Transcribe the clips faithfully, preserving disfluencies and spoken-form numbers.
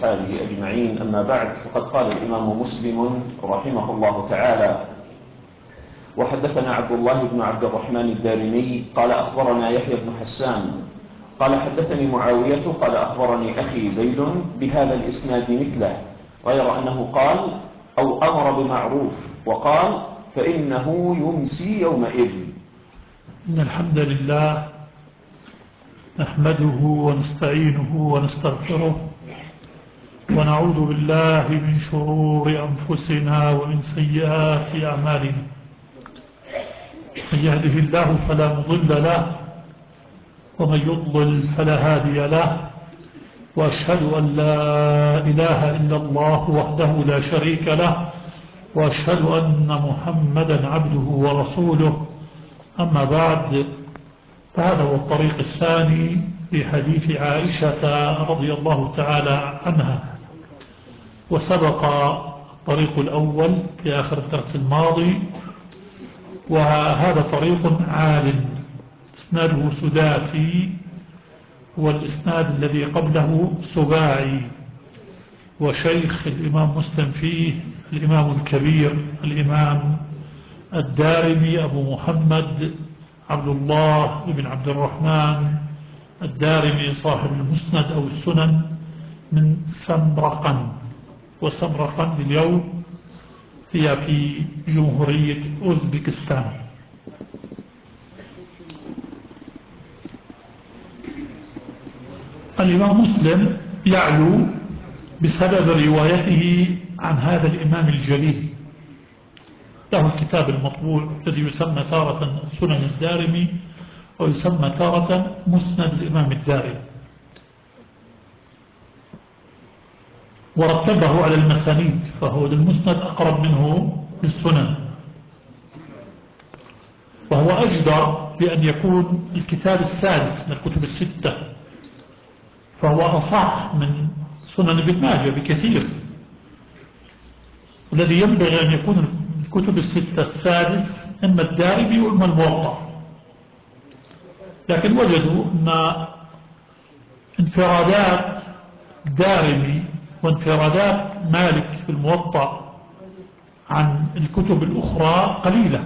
وأصحابه أجمعين. أما بعد، فقد قال الإمام مسلم رحمه الله تعالى: وحدثنا عبد الله بن عبد الرحمن الدارمي قال أخبرنا يحيى بن حسان قال حدثني معاوية قال أخبرني أخي زيد بهذا الإسناد مثله، غير أنه قال أو أمر بمعروف، وقال فإنه يمسي يومئذ. إن الحمد لله نحمده ونستعينه ونستغفره ونعوذ بالله من شرور أنفسنا ومن سيئات أعمالنا. من يهده الله فلا مضل له ومن يضلل فلا هادي له، وأشهد أن لا إله إلا الله وحده لا شريك له، وأشهد أن محمدا عبده ورسوله. أما بعد، فهذا هو الطريق الثاني في حديث عائشة رضي الله تعالى عنها، وسبق الطريق الأول في آخر الدرس الماضي، وهذا طريق عال إسناده سداسي، والإسناد الذي قبله سباعي، وشيخ الإمام مسلم فيه الإمام الكبير الإمام الدارمي أبو محمد عبد الله بن عبد الرحمن الدارمي صاحب المسند أو السنن من سمرقند. وسمرقند اليوم هي في جمهورية أوزبكستان. الإمام مسلم يعلو بسبب روايته عن هذا الإمام الجليل، له الكتاب المطبوع الذي يسمى تارة سنن الدارمي ويسمى تارة مسند الإمام الدارمي، ورتبه على المسانيد، فهو المسند أقرب منه للسنن، وهو أجدر بأن يكون الكتاب السادس من الكتب الستة، فهو أصح من سنن ابن ماجه بكثير، والذي ينبغي أن يكون الكتب الستة السادس إما الدارمي وإما الموطأ. لكن وجدوا أن انفرادات دارمي وانفرادات مالك في الموطأ عن الكتب الأخرى قليلة،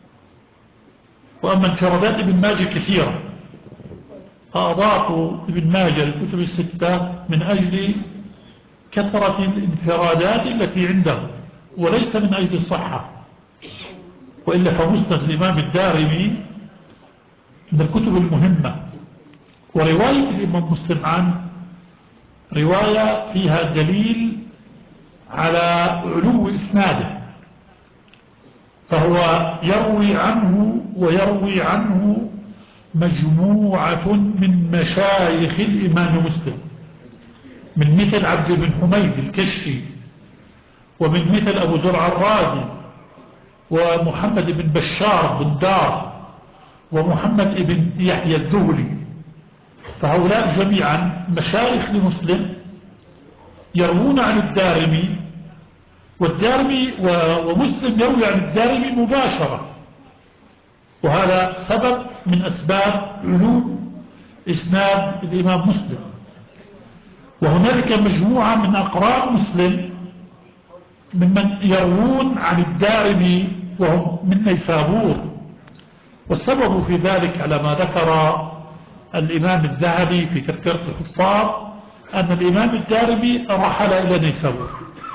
وأما انفرادات ابن ماجه كثيرة، فأضافوا ابن ماجه الكتب الستة من أجل كثرة الانفرادات التي عنده، وليس من أجل الصحة، وإلا فمسند الإمام الدارمي من الكتب المهمة. ورواية الإمام مسلم عنه رواية فيها دليل على علو إسناده، فهو يروي عنه ويروي عنه مجموعة من مشايخ الإمام مسلم، من مثل عبد بن حميد الكشفي، ومن مثل أبو زرع الرازي، ومحمد بن بشار بن دار، ومحمد بن يحيى الذهلي، فهؤلاء جميعا مشايخ لمسلم يروون عن الدارمي، والدارمي ومسلم يروي عن الدارمي مباشرة، وهذا سبب من أسباب علو إسناد الإمام مسلم. وهنالك مجموعة من أقران مسلم ممن يروون عن الدارمي وهم من نيسابور، والسبب في ذلك على ما ذكر الإمام الذهبي في تذكرة الحفاظ أن الإمام الدارمي رحل إلى نيسابور،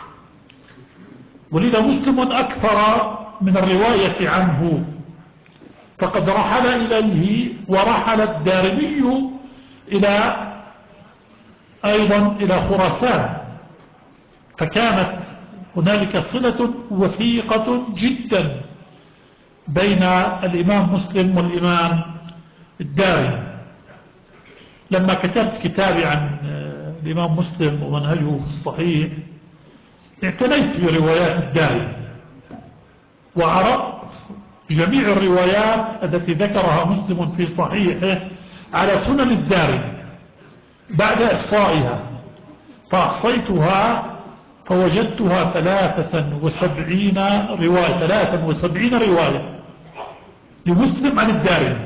ولذا مسلم أكثر من الرواية عنه، فقد رحل إليه، ورحل الدارمي إلى أيضا إلى خراسان، فكانت هنالك صلة وثيقة جدا بين الإمام مسلم والإمام الدارمي. لما كتبت كتابي عن الإمام مسلم ومنهجه في الصحيح، اعتنيت بروايات الدارمي، وعرضت جميع الروايات التي ذكرها مسلم في صحيحه على سنن الدارمي بعد إحصائها، فأحصيتها فوجدتها ثلاثة وسبعين رواية ثلاثة وسبعين رواية لمسلم عن الدارمي،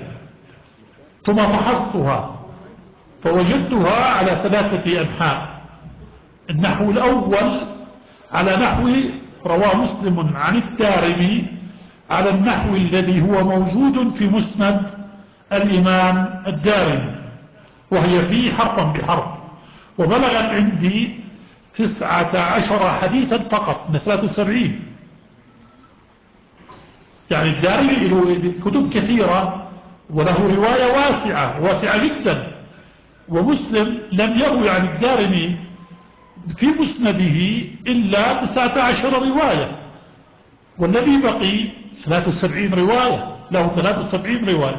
ثم فحصتها فوجدتها على ثلاثة أنحاء، النحو الأول على نحو رواه مسلم عن الدارمي على النحو الذي هو موجود في مسند الإمام الدارمي، وهي فيه حرفا بحرف، وبلغت عندي تسعة عشر حديثا فقط من ثلاثة وسبعين. يعني الدارمي له كتب كثيرة وله رواية واسعة واسعة جدا، ومسلم لم يروي عن الدارمي في مسنده إلا تسعة عشر رواية، والذي بقي ثلاثة وسبعين رواية، له ثلاثة وسبعين رواية،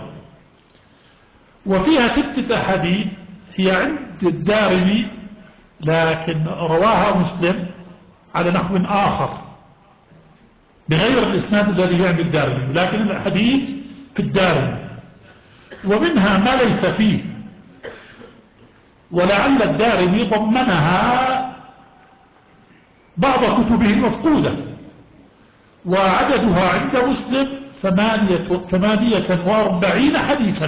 وفيها ستة أحاديث هي عند الدارمي لكن رواها مسلم على نحو آخر بغير الإسناد الذي عند الدارمي، لكن الأحاديث في الدارمي، ومنها ما ليس فيه، ولعل الدارمي ضمنها بعض كتبه المفقودة، وعددها عند مسلم ثمانية, ثمانية واربعين حديثا،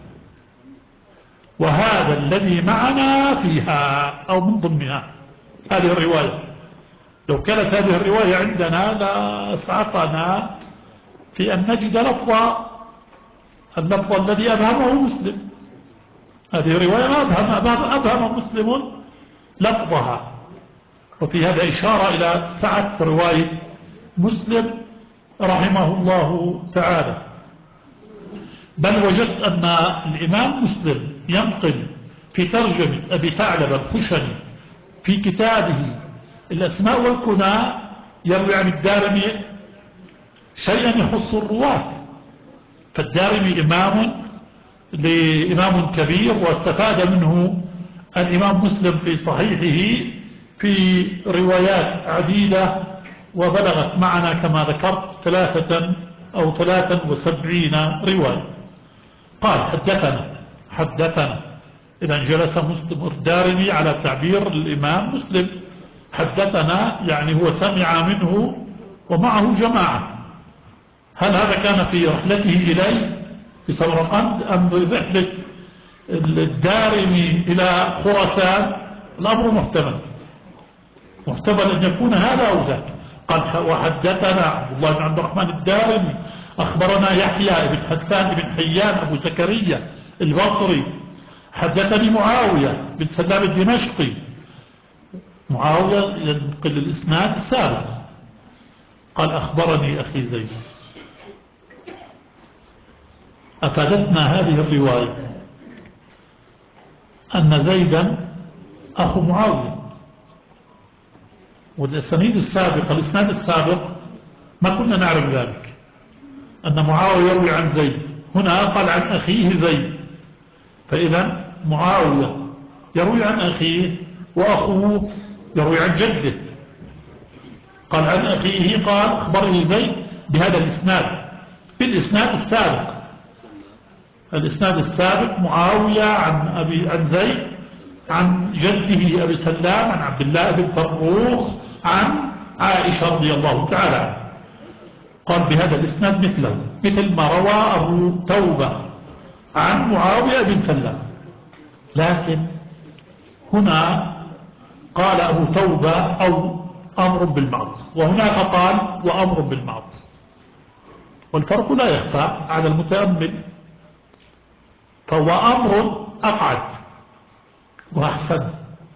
وهذا الذي معنا فيها أو من ضمنها هذه الرواية. لو كانت هذه الرواية عندنا لأسعفنا في أن نجد لفظ اللفظ الذي أبهمه مسلم. هذه الرواية ما أبهم, أبهم مسلم لفظها، وفي هذا إشارة إلى سعة رواية مسلم رحمه الله تعالى. بل وجدت أن الإمام مسلم ينقل في ترجمة أبي ثعلب الخشني في كتابه الأسماء والكنى يروي عن الدارمي شيئا يخص الرواة، فالدارمي إمام لإمام كبير، واستفاد منه الإمام مسلم في صحيحه في روايات عديدة، وبلغت معنا كما ذكرت ثلاثة أو ثلاثا وسبعين رواية. قال حدثنا حدثنا إذا جلس مسلم الدارمي على تعبير الإمام مسلم، حدثنا يعني هو سمع منه ومعه جماعة. هل هذا كان في رحلته إليه في سمرقند أم في رحلة الدارمي إلى خراسان؟ الأمر محتمل محتمل أن يكون هذا أو ذاك. قال وحدثنا عبد الله بن عبد الرحمن الدارمي أخبرنا يحيى بن حسان بن حيان أبو زكريا البصري حدثني معاوية بن سلام الدمشقي. معاوية ينقل الإسناد السابق. قال أخبرني أخي زيد. أفادتنا هذه الرواية أن زيدا أخو معاوية، والأسانيد السابقة الإسناد السابق ما كنا نعرف ذلك، أن معاوية يروي عن زيد، هنا قال عن أخيه زيد، فإذا معاوية يروي عن أخيه وأخوه يروي عن جده. قال عن أخيه قال أخبرني زيد بهذا الإسناد بالإسناد السابق. الإسناد السابق معاوية عن أبي عن زيد عن جده أبي سلام عن عبد الله بن فروخ عن عائشة رضي الله تعالى عنها. قال بهذا الإسناد مثله مثل ما روى أبو توبة عن معاوية بن سلام، لكن هنا قال أبو توبة أو أمر بالمعروف، وهناك قال وأمر بالمعروف، والفرق لا يخفى على المتأمل، فهو أمر أقعد وأحسن.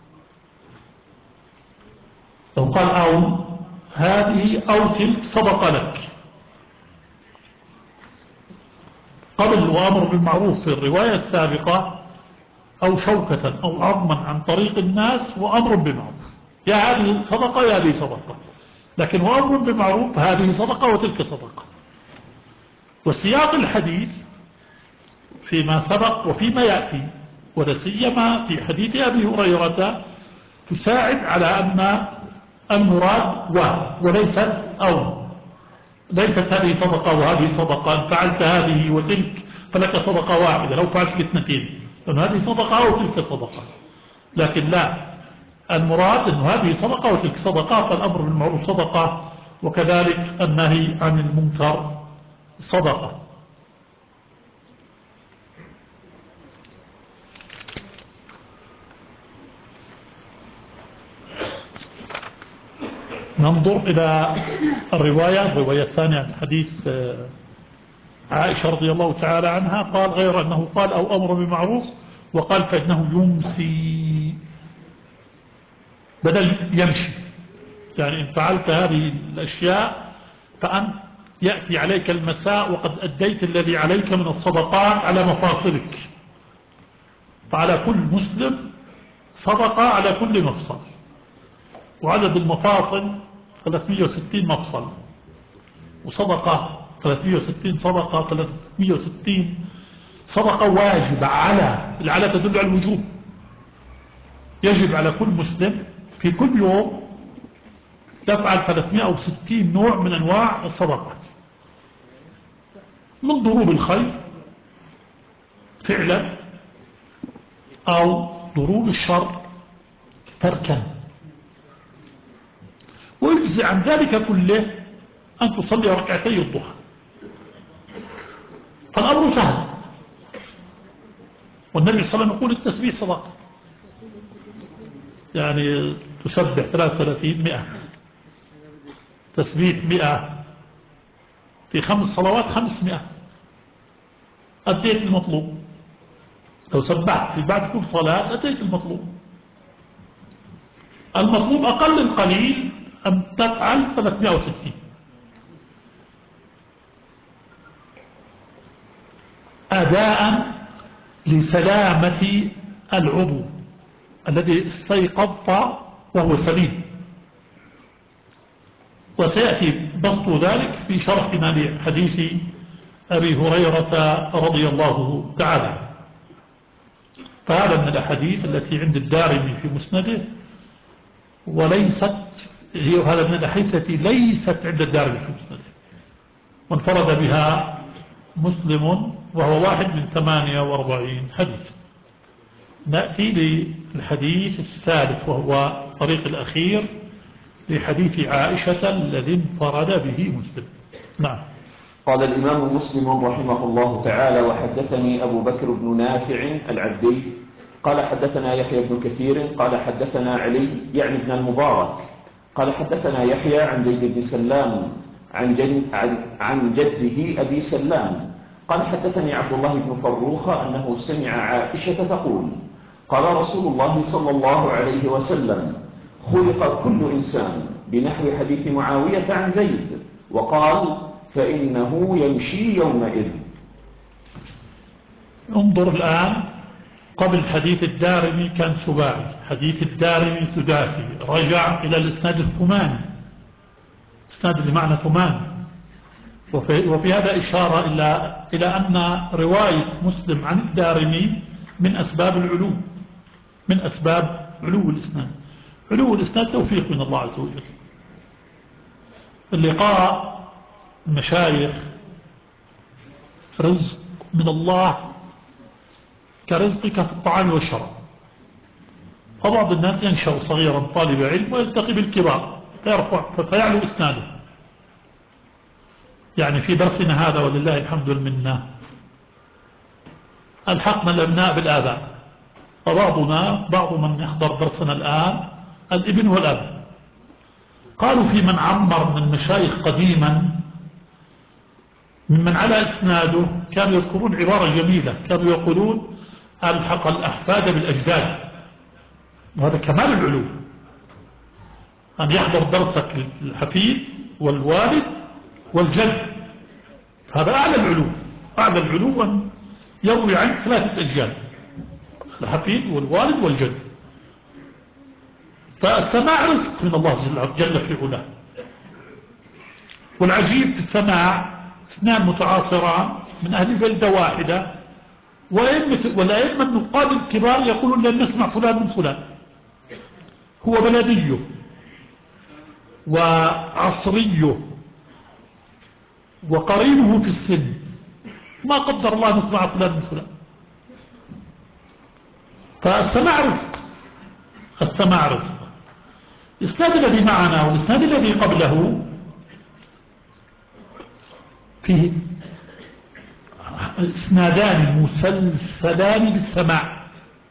لو قال أو هذه أو تلك صدق لك، قبل وأمر بالمعروف في الرواية السابقة أو شوكة أو عظما عن طريق الناس وأمر بالمعروف، يا هذه صدقة يا هذه صدقة، لكن وأمر بالمعروف هذه صدقة وتلك صدقة. وسياق الحديث فيما سبق وفيما يأتي ولا سيما في حديث أبي هريرة تساعد على أن المراد و وليست أو، ليست هذه صدقة وهذه صدقة، إن فعلت هذه وتلك فلك صدقة واحدة لو فعلت الاثنتين، لأن هذه صدقة وتلك صدقة، لكن لا، المراد أن هذه صدقة وتلك صدقة، فالأمر بالمعروف صدقة وكذلك النهي عن المنكر صدقة. ننظر إلى الرواية الرواية الثانية من حديث عائشة رضي الله تعالى عنها، قال غير أنه قال أو أمر بمعروف، وقال فإنه يمسي بدل يمشي، يعني إن فعلت هذه الأشياء فأنت يأتي عليك المساء وقد أديت الذي عليك من الصدقات على مفاصلك، فعلى كل مسلم صدقة على كل مفصل، وعدد المفاصل ثلاثمئة وستين مفصل، وصدقة ثلاثمئة وستين صدقة ثلاثمئة وستين صدقة واجبة على العلى تدل على الوجوب، يجب على كل مسلم في كل يوم يفعل ثلاثمئة وستين نوع من أنواع الصدقات، من ضروب الخير فعلا أو ضروب الشر تركا، ويجزي عن ذلك كله أن تصلي ركعتي الضحى، فالأمر سهل. والنبي صلى الله عليه وسلم يقول التسبيح صدقة، يعني تسبح ثلاثة وثلاثين مئة، تسبيح مئة، في خمس صلوات خمسمائة، أديت المطلوب. لو سبحت في بعد كل صلاة أديت المطلوب. المطلوب أقل القليل أن تفعل ثلاثمئة وستين. أداء لسلامة العضو الذي استيقظ وهو سليم، وسيأتي بسط ذلك في شرحنا لحديث أبي هريرة رضي الله تعالى. فهذا من الأحاديث التي عند الدارمي في مسنده، وليست هي هذا من الأحاديث التي ليست عند الدارمي في مسنده، وانفرد بها مسلم وهو واحد من ثمانية وأربعين حديث. نأتي للحديث الثالث وهو الطريق الأخير لحديث عائشة الذي انفرد به مسلم. نعم. قال الإمام مسلم رحمه الله تعالى: وحدثني أبو بكر بن نافع العبدي قال حدثنا يحيى بن كثير قال حدثنا علي يعني ابن المبارك قال حدثنا يحيى عن زيد بن سلام عن, جن عن, عن جده أبي سلام قال حدثني عبد الله بن فروخ أنه سمع عائشة تقول: قال رسول الله صلى الله عليه وسلم: خلق كل إنسان بنحو حديث معاوية عن زيد، وقال: فإنه يمشي يومئذ. انظر الآن، قبل حديث الدارمي كان سباعي، حديث الدارمي سداسي، رجع إلى الإسناد الثماني، إسناد بمعنى ثماني، وفي, وفي هذا إشارة إلى إلى أن رواية مسلم عن الدارمي من أسباب العلو، من أسباب علو الإسناد. علو الإسناد توفيق من الله عز وجل. اللقاء المشايخ رزق من الله كرزقك في الطعام والشراب، فبعض الناس ينشأ صغيرا طالب علم ويلتقي بالكبار فيرفع فيعلو إسناده. يعني في درسنا هذا ولله الحمد والمنة ألحقنا الأبناء بالآباء، فبعضنا بعض من يحضر درسنا الآن الابن والأب. قالوا في من عمر من المشايخ قديما ممن على إسناده كانوا يذكرون عبارة جميلة، كانوا يقولون: ألحق الأحفاد بالأجداد. وهذا كمال العلو، أن يحضر درسك الحفيد والوالد والجد، هذا أعلى العلو. أعلى العلو أن يروي عنه ثلاثة أجيال، الحفيد والوالد والجد. فالسماع رزق من الله جل في علاه. والعجيب في السماع اثنان متعاصران من أهل بلدة واحدة، والأئمة النقاد الكبار يقولون لن نسمع فلان من فلان، هو بلديه وعصريه وقريبه في السن، ما قدر الله نسمع فلان من فلان. فالسماع رزق، السماع رزق. الإسناد الذي معنا والإسناد الذي قبله فيه إسنادان مسلسلان بالسماع،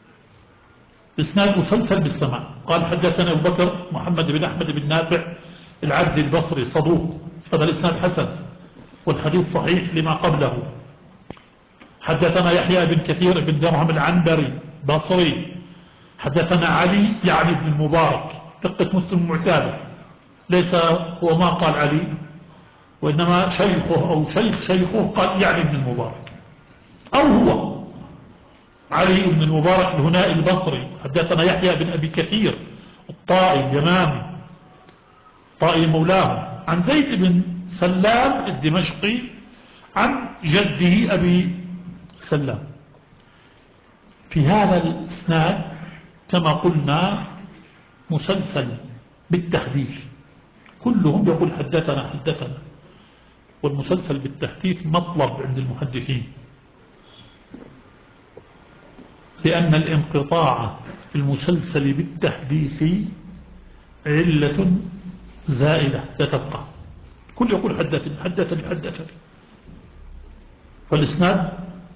إسناد مسلسل بالسماع. قال حدثنا أبو بكر محمد بن أحمد بن نافع العبد البصري صدوق، هذا الإسناد حسن والحديث صحيح لما قبله. حدثنا يحيى بن كثير بن درهم العنبري بصري، حدثنا علي يعني بن المبارك، دقة مسلم معتادة، ليس هو ما قال علي وإنما شيخه أو شيخ شيخه قال يعني بن المبارك، أو هو علي بن المبارك الهنائي البصري. حدثنا يحيى بن أبي كثير الطائي اليمامي طائي مولاه، عن زيد بن سلام الدمشقي عن جده أبي سلام. في هذا الإسناد كما قلنا مسلسل بالتحديث، كلهم يقول حدثنا حدثنا، والمسلسل بالتحديث مطلب عند المحدثين، لأن الانقطاع في المسلسل بالتحديث علة زائدة لا تبقى، كل يقول حدثني حدثني حدثني، فالإسناد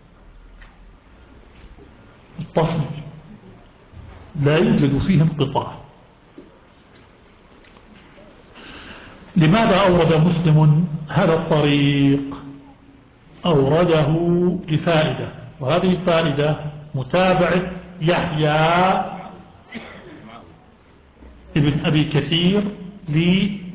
متصل لا يوجد فيه انقطاع. لماذا أورد مسلم هذا الطريق؟ أورده لفائدة، وهذه الفائدة متابعة يحيى ابن أبي كثير ليحيى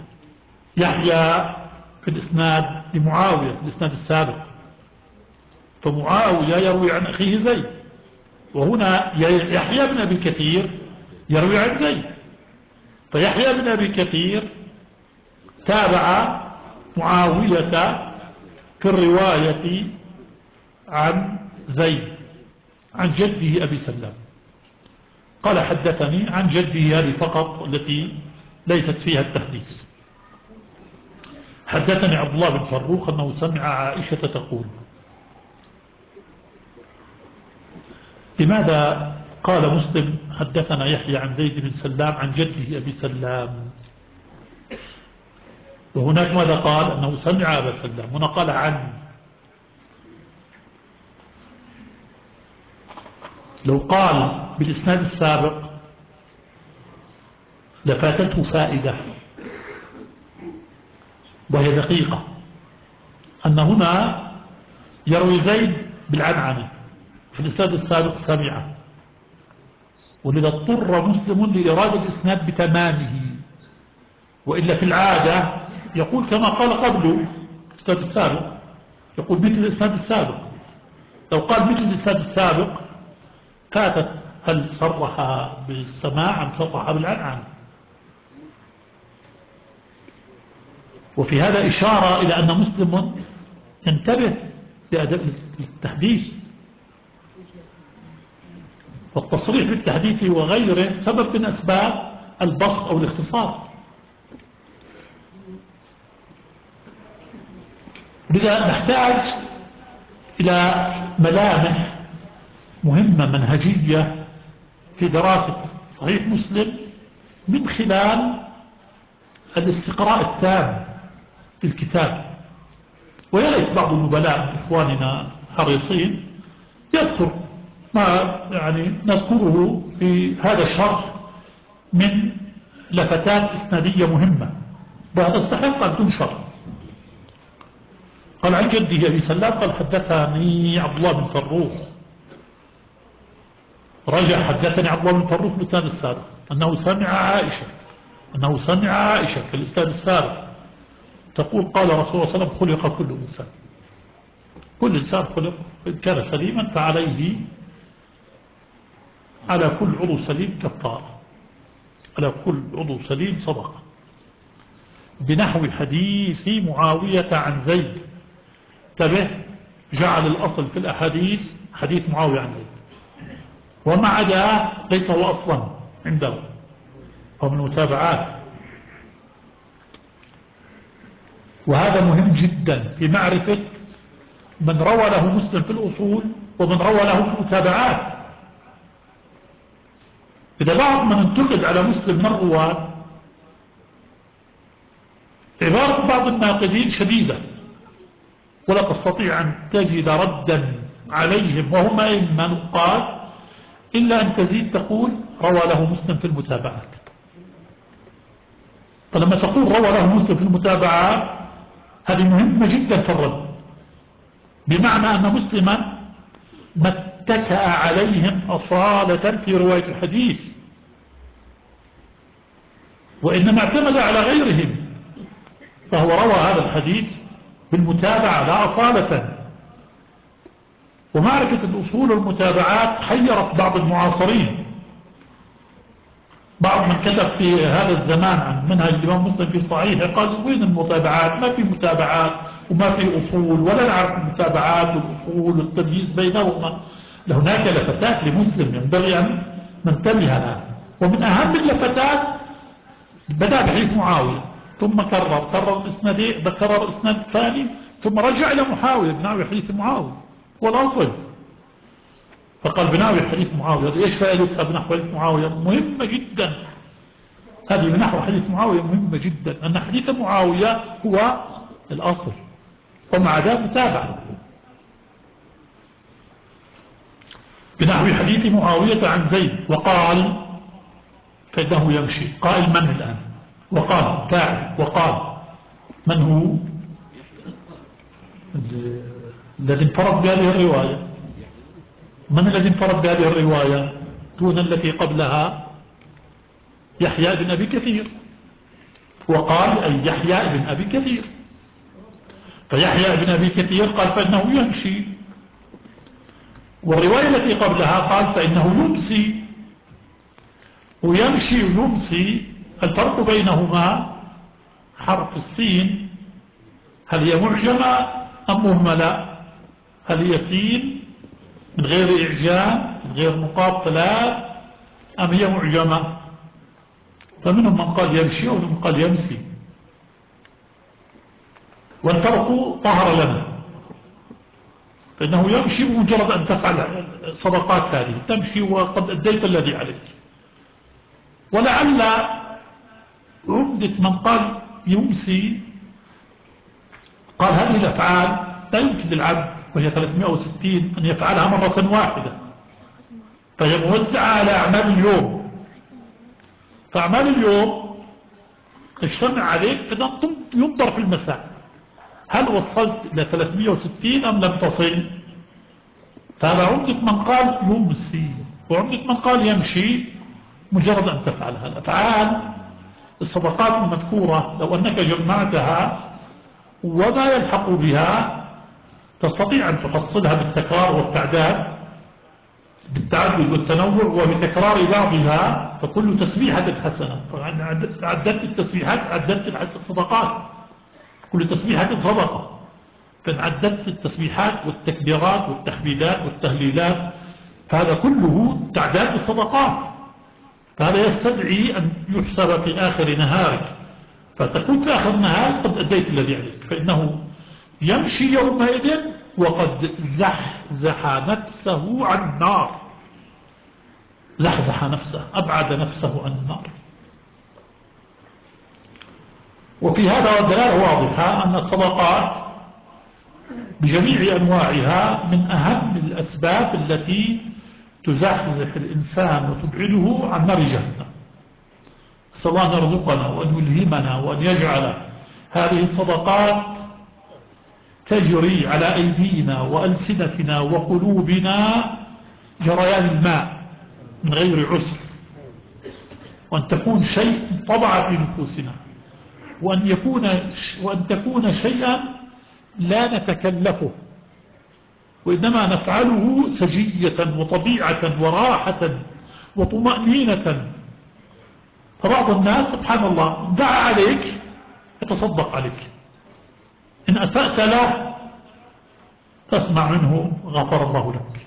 في الإسناد لمعاوية في الإسناد السابق، فمعاوية يروي عن أخيه زيد، وهنا يحيى بن أبي كثير يروي عن زيد، فيحيى بن أبي كثير تابع معاوية في الرواية عن زيد عن جده أبي سلام، قال حدثني عن جده هذه فقط التي ليست فيها التحديث. حدثني عبد الله بن فروخ أنه سمع عائشة تقول. لماذا قال مسلم حدثنا يحيى عن زيد بن سلام عن جده أبي سلام، وهناك ماذا قال؟ أنه سمع أبا سلام، هنا قال عن. لو قال بالإسناد السابق لفاتته فائدة وهي دقيقة، أن هنا يروي زيد بالعنعنة، في الإسناد السابق سمع، ولذا اضطر مسلم لإرادة الإسناد بتمامه، وإلا في العادة يقول كما قال قبله الإسناد السابق، يقول مثل الإسناد السابق. لو قال مثل الإسناد السابق فاتت هل صرح بالسماع أم صرح بالعنعنة، وفي هذا إشارة إلى أن مسلم ينتبه لأدب التحديث، والتصريح بالتحديث وغيره سبب من أسباب البسط أو الاختصار. لذا نحتاج إلى ملامح مهمة منهجية في دراسة صحيح مسلم من خلال الاستقراء التام للكتاب. ويا ريت بعض النبلاء من إخواننا حريصين يذكر ما يعني نذكره في هذا الشرح من لفتات إسنادية مهمة وتستحق أن تنشر. قال عن جده أبي سلام قال حدثني عبد الله بن فروخ، رجع حدثني عبد الله بن فروخ في الإسناد السابق أنه سمع عائشة أنه سمع عائشة في الإسناد السابق تقول قال رسول الله صلى الله عليه وسلم خلق كل إنسان، كل إنسان خلق إن كان سليما فعليه على كل عضو سليم كفارة، على كل عضو سليم صدقة، بنحو حديث معاوية عن زيد. انتبه، جعل الأصل في الأحاديث حديث معاوية عن زيد، وما عدا ليس هو أصلا عنده، هو من متابعات. وهذا مهم جدا في معرفة من روى له مسلم في الأصول ومن روى له في المتابعات. إذا بعض من انتقد على مسلم من الرواة عبارة بعض الناقدين شديدة، ولا تستطيع أن تجد ردا عليهم وهم أئمة نقاد إلا أن تزيد تقول روى له مسلم في المتابعات. فلما تقول روى له مسلم في المتابعات هذه مهمة جدا في الرد، بمعنى أن مسلما ما اتكأ عليهم أصالة في رواية الحديث، وإنما اعتمد على غيرهم، فهو روى هذا الحديث بالمتابعة لا أصالة. ومعرفة الأصول والمتابعات حيرت بعض المعاصرين. بعض من كتب في هذا الزمان عن منهج الإمام مسلم في صحيحه قال وين المتابعات؟ ما في متابعات وما في أصول، ولا نعرف المتابعات والأصول والتمييز بينهما. هناك لفتات لمسلم ينبغي أن ننتبه لها، ومن أهم اللفتات بدأ بحديث معاوية ثم كرر كرر الإسنادين، كرر الإسناد الثاني ثم رجع إلى معاوية بناوي حديث معاوية والأصل، فقال بناوي حديث معاوية. إيش فائدتها بنحو حديث معاوية؟ مهمة جدا. هذه بنحو حديث معاوية مهمة جدا، أن حديث معاوية هو الأصل، ومع ذلك متابع. بنحو حديث معاوية عن زيد وقال فإنه يمشي. قائل من الآن؟ وقال فاعل. وقال من هو؟ الذي انفرد بهذه الرواية. من الذي انفرد بهذه الرواية دون التي قبلها؟ يحيى بن أبي كثير. وقال أي يحيى بن أبي كثير، فيحيى بن أبي كثير قال فإنه يمشي، والرواية التي قبلها قال فإنه يمسي. ويمشي ويمسي الفرق بينهما حرف السين، هل هي معجمة أم مهملة؟ هل هي سين من غير إعجام من غير نقاط ثلاث أم هي معجمة؟ فمنهم من قال يمشي ومنهم من قال يمسي، والفرق ظهر لنا. فإنه يمشي بمجرد أن تفعل صدقات هذه، تمشي وقد أديت الذي عليك. ولعل عمدة من قال يمسي قال هذه الأفعال لا يمكن للعبد وهي ثلاثمائة وستين أن يفعلها مرة واحدة، فهي موزعة على أعمال اليوم. فأعمال اليوم تجتمع عليك إذا ينظر في المساء هل وصلت إلى ثلاثمائة وستين أم لم تصل. فهذا عمدة من قال يمسي، وعمدة من قال يمشي مجرد أن تفعلها. الأفعال الصدقات المذكورة لو أنك جمعتها وما يلحق بها تستطيع أن تحصلها بالتكرار والتعداد، بالتعدد والتنوع وبتكرار بعضها، فكل تسبيحة حسنة. عددت التسبيحات عددت الصدقات، كل تسبيحة صدقة. فإن عددت التسبيحات والتكبيرات والتحميدات والتهليلات فهذا كله تعداد الصدقات، فهذا يستدعي أن يحسب في آخر نهارك، فتكون في آخر النهار قد أديت الذي عليك. فإنه يمشي يومئذ وقد زحزح نفسه عن النار، زحزح نفسه أبعد نفسه عن النار. وفي هذا دلالة واضحة أن الصدقات بجميع أنواعها من أهم الأسباب التي تزحزح الإنسان وتبعده عن نار جهنم. نسأل الله أن يرزقنا وأن يلهمنا وأن يجعل هذه الصدقات تجري على أيدينا وألسنتنا وقلوبنا جريان الماء من غير عسر، وأن تكون شيء طبع في نفوسنا، وأن يكون وأن تكون شيئا لا نتكلفه، وإنما نفعله سجية وطبيعة وراحة وطمأنينة. فبعض الناس سبحان الله دعا عليك يتصدق عليك، إن أسأت له تسمع منه غفر الله لك،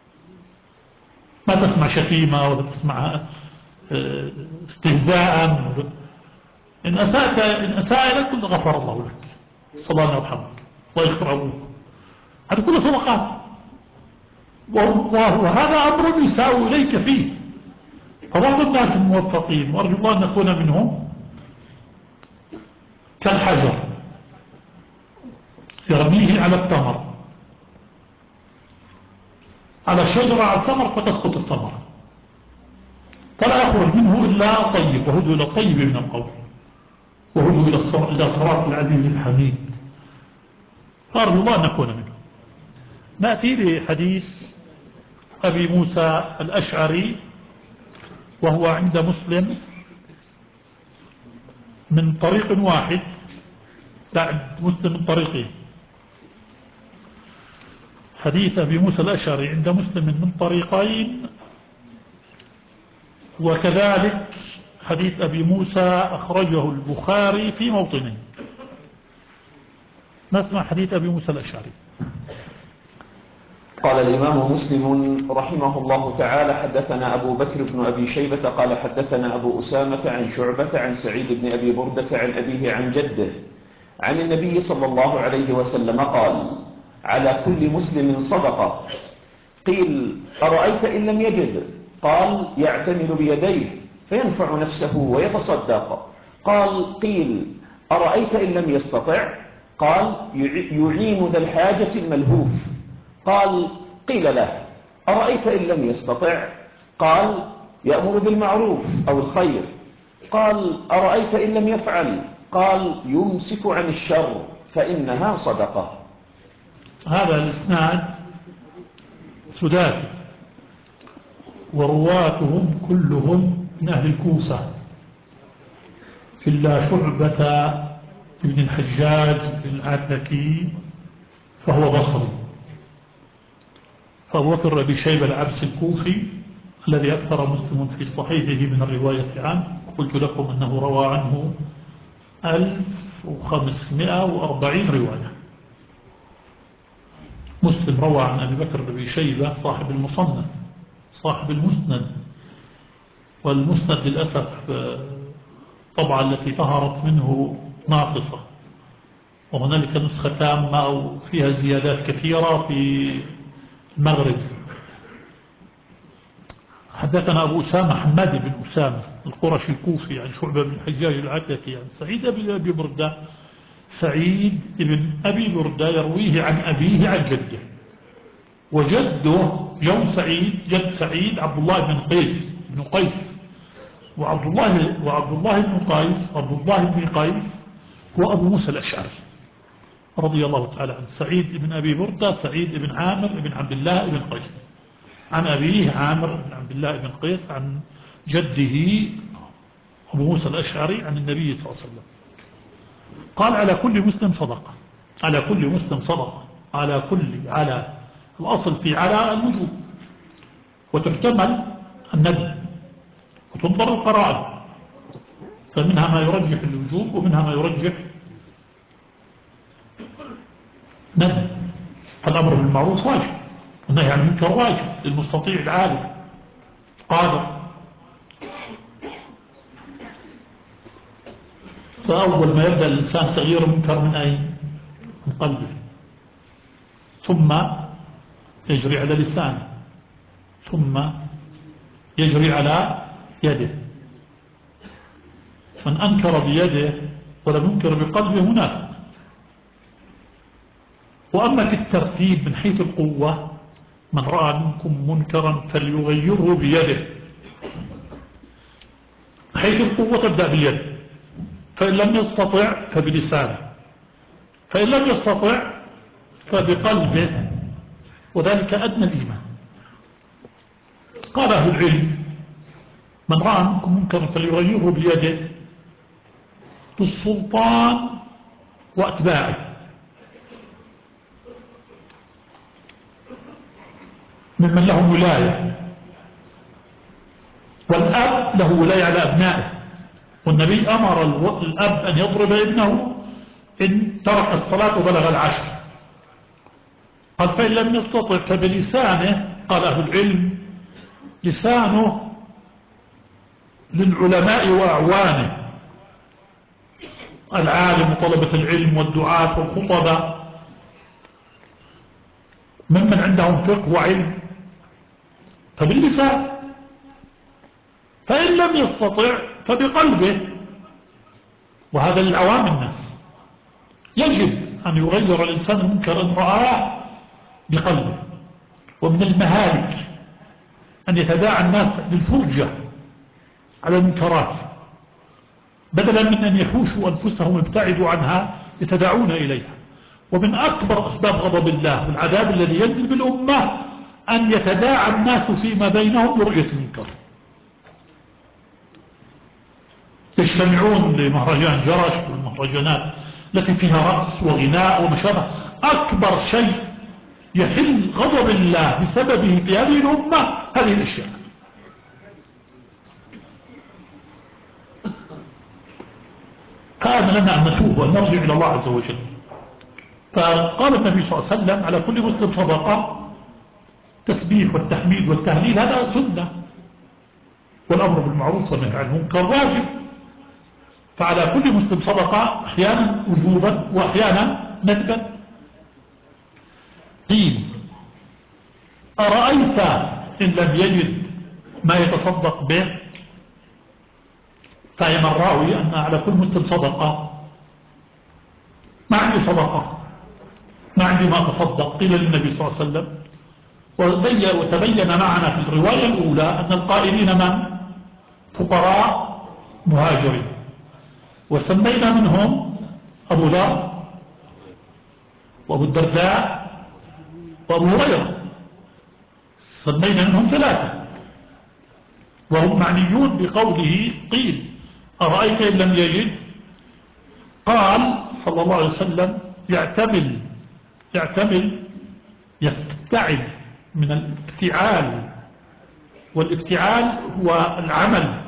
ما تسمع شتيمة ولا تسمع استهزاء. إن أسأت إن أساء لك غفر الله لك، صلى الله يرحمك ويغفر أبوك. هذا كله صدقات، وهذا أمر يساوي إليك فيه. فبعض الناس الموفقين وأرجو الله أن نكون منهم كالحجر يرميه على التمر، على الشجرة على التمر فتسقط الثمر فلا يخرج منه إلا طيب، وهدوا إلى الطيب من القول. وهدوا إلى صراط العزيز الحميد، أرجو الله أن نكون منهم. نأتي لحديث أبي موسى الأشعري، وهو عند مسلم من طريق واحد، بعد مسلم من طريقين. حديث أبي موسى الأشعري عند مسلم من طريقين، وكذلك حديث أبي موسى أخرجه البخاري في موطنين. نسمع حديث أبي موسى الأشعري. قال الإمام مسلم رحمه الله تعالى: حدثنا أبو بكر بن أبي شيبة قال حدثنا أبو أسامة عن شعبة عن سعيد بن أبي بردة عن أبيه عن جده عن النبي صلى الله عليه وسلم قال: على كل مسلم صدقة. قيل: أرأيت إن لم يجد؟ قال: يعتمل بيديه فينفع نفسه ويتصدق. قال: قيل: أرأيت إن لم يستطع؟ قال: يعين ذا الحاجة الملهوف. قال: قيل له: أرأيت إن لم يستطع؟ قال: يأمر بالمعروف أو الخير. قال: أرأيت إن لم يفعل؟ قال: يمسك عن الشر فإنها صدقة. هذا الإسناد سداسي، ورواتهم كلهم من أهل الكوفة إلا شعبة بن الحجاج بن العتكي فهو بصري. فأبو بكر بن شيبة العبسي الكوفي الذي أكثر مسلم في صحيحه من الرواية عنه، قلت لكم أنه روى عنه ألف وخمسمائة وأربعين رواية. مسلم روى عن أبي بكر بن شيبة صاحب المصنف صاحب المسند، والمسند للأسف طبعا التي ظهرت منه ناقصة، وهنالك نسخة تامة أو فيها زيادات كثيرة في المغرب. حدثنا أبو أسامة حماد بن أسامة القرشي الكوفي عن شعبة بن الحجاج العتكي عن سعيد بن أبي بردة. سعيد بن أبي بردة يرويه عن أبيه عن جده، وجده يوم سعيد جد سعيد عبد الله بن قيس بن قيس، وعبد الله وعبد الله بن قيس عبد الله بن قيس هو أبو موسى الأشعري رضي الله تعالى عنه. سعيد بن أبي بردة سعيد بن عامر بن عبد الله بن قيس، عن أبيه عامر بن عبد الله بن قيس، عن جده أبو موسى الأشعري عن النبي صلى الله عليه وسلم قال: على كل مسلم صدقة. على كل مسلم صدقة، على كل، على الأصل في على الوجوب، وتحتمل الندب، وتنظر القرائن، فمنها ما يرجح الوجوب ومنها ما يرجح ندب. فالأمر بالمعروف واجب، والنهي عن المنكر واجب للمستطيع العالم قادر. فأول ما يبدأ الإنسان تغيير المنكر من أين؟ من قلبه، ثم يجري على لسانه، ثم يجري على يده. من أنكر بيده ولم ينكر بقلبه منافق. وأما في الترتيب من حيث القوة: من رأى منكم منكرا فليغيره بيده. حيث القوة تبدأ بيده، فإن لم يستطع فبلسانه، فإن لم يستطع فبقلبه، وذلك أدنى الإيمان. قال أهل العلم: من رأى منكم منكرا فليغيره بيده بالسلطان وأتباعه، ممن له ولاية، والأب له ولاية على أبنائه، والنبي أمر الأب أن يضرب ابنه إن ترك الصلاة وبلغ العشر. قال: فإن لم يستطع فبلسانه. قال أهل العلم: لسانه للعلماء وأعوانه، العالم وطلبة العلم والدعاة والخطباء ممن عندهم فقه وعلم، فباللسان. فإن لم يستطع فبقلبه، وهذا للعوام الناس. يجب أن يغير الإنسان المنكر إن رآه بقلبه. ومن المهالك أن يتداعى الناس للفرجة على المنكرات، بدلا من أن يحوشوا أنفسهم ويبتعدوا عنها يتداعون إليها. ومن أكبر أسباب غضب الله والعذاب الذي ينزل بالأمة أن يتداعى الناس فيما بينهم برؤية المنكر، يجتمعون لمهرجان جرش والمهرجانات التي فيها رقص وغناء وما شابه. أكبر شيء يحل غضب الله بسببه في هذه الأمة هذه الأشياء. كان لنا أن نتوب وأن نرجع إلى الله عز وجل. فقال النبي صلى الله عليه وسلم على كل مسلم صدقة، تسبيح والتحميد والتهليل هذا سنة، والأمر بالمعروف والنهي عن المنكر واجب. فعلى كل مسلم صدقة أحيانا وجوبا وأحيانا ندبا. قيل أرأيت إن لم يجد ما يتصدق به؟ فهم الراوي أن على كل مسلم صدقة. ما عندي صدقة، ما عندي ما تصدق. قيل للنبي صلى الله عليه وسلم، وتبين معنا في الرواية الأولى أن القائلين من فقراء مهاجرين، وسمينا منهم أبو ذر وأبو الدرداء وأبو هريرة، سمينا منهم ثلاثة، وهم معنيون بقوله قيل أرأيت إن لم يجد؟ قال صلى الله عليه وسلم يعتمل يعتمل يفتعل من الافتعال، والافتعال هو العمل.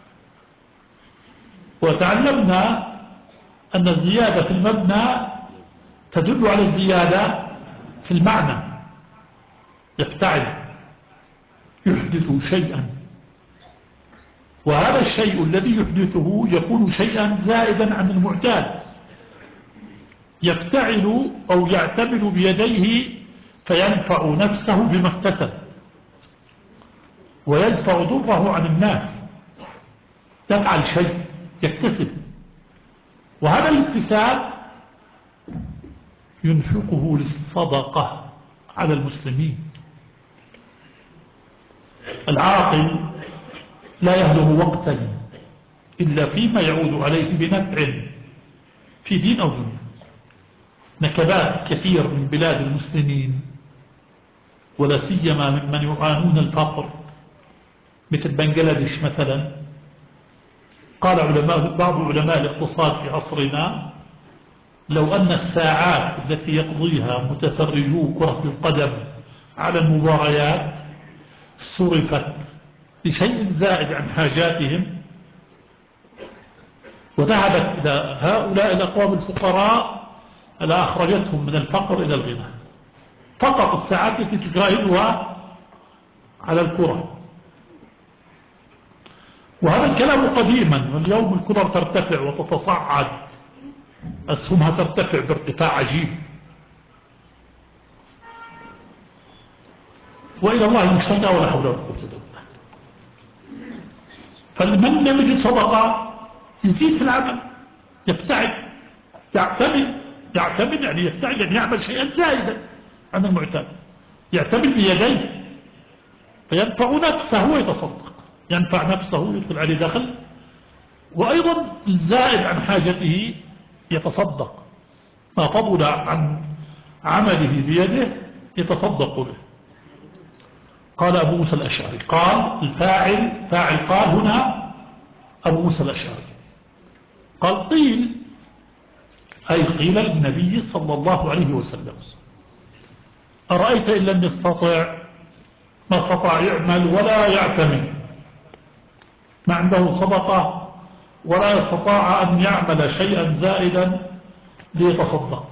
وتعلمنا أن الزيادة في المبنى تدل على الزيادة في المعنى. يفتعل يحدث شيئا، وهذا الشيء الذي يحدثه يكون شيئا زائدا عن المعتاد. يفتعل أو يعتمل بيديه فينفع نفسه بما اكتسب ويدفع ضره عن الناس. يفعل شيء يكتسب، وهذا الاكتساب ينفقه للصدقة على المسلمين. العاقل لا يهدر وقتا إلا فيما يعود عليه بنفع في دين أو دنيا. نكبات كثير من بلاد المسلمين ولا سيما ممن يعانون الفقر مثل بنغلاديش مثلا. قال علماء بعض علماء الاقتصاد في عصرنا لو أن الساعات التي يقضيها متفرجو كرة القدم على المباريات صرفت لشيء زائد عن حاجاتهم وذهبت إلى هؤلاء الأقوام الفقراء لأخرجتهم من الفقر إلى الغنى. فقط الساعات التي تشاهدها على الكرة. وهذا الكلام قديما، واليوم الكرة ترتفع وتتصاعد، أسهمها ترتفع بارتفاع عجيب، وإلى الله المشتكى ولا حول ولا قوة إلا بالله. فمن لم يجد صدقة يزيد في العمل، يفتعل، يعتمد يعتمد يعني يفتعل يعني يعمل شيئا زائدا عن المعتاد. يعتمد بيديه فينفع نفسه ويتصدق، ينفع نفسه يدخل عليه دخل، وأيضا الزائد عن حاجته يتصدق، ما فضل عن عمله بيده يتصدق به. قال أبو موسى الأشعري، قال الفاعل فاعل قال هنا أبو موسى الأشعري، قال قيل أي قيل للنبي صلى الله عليه وسلم أرأيت إن لم يستطع، ما استطاع يعمل ولا يعتمد، ما عنده صدقة ولا استطاع أن يعمل شيئا زائدا ليتصدق.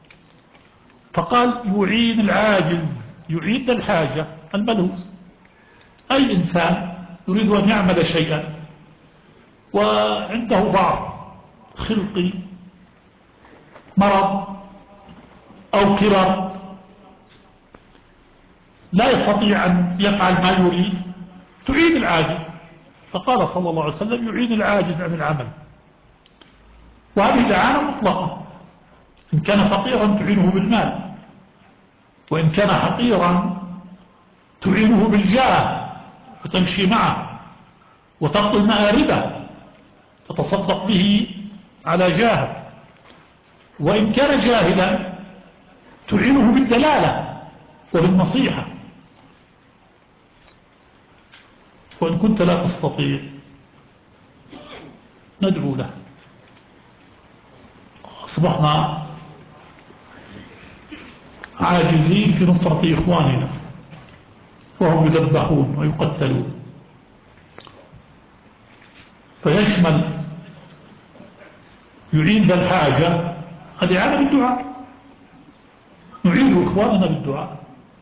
فقال يعين العاجز، يعين الحاجة الملهوس. أي إنسان يريد أن يعمل شيئا وعنده ضعف خلقي، مرض أو كبر، لا يستطيع أن يفعل ما يريد، تعين العاجز. فقال صلى الله عليه وسلم يعين العاجز عن العمل. وهذه الإعانة مطلقة، إن كان فقيرا تعينه بالمال، وإن كان حقيرا تعينه بالجاه وتمشي معه وتقضي مآربه فتصدق به على جاهك، وإن كان جاهلا تعينه بالدلالة وبالنصيحة. وإن كنت لا تستطيع ندعو له. أصبحنا عاجزين في نصرة إخواننا وهم يذبحون ويقتلون، فيشمل يعين ذا الحاجة الإعانة بالدعاء، نعين إخواننا بالدعاء.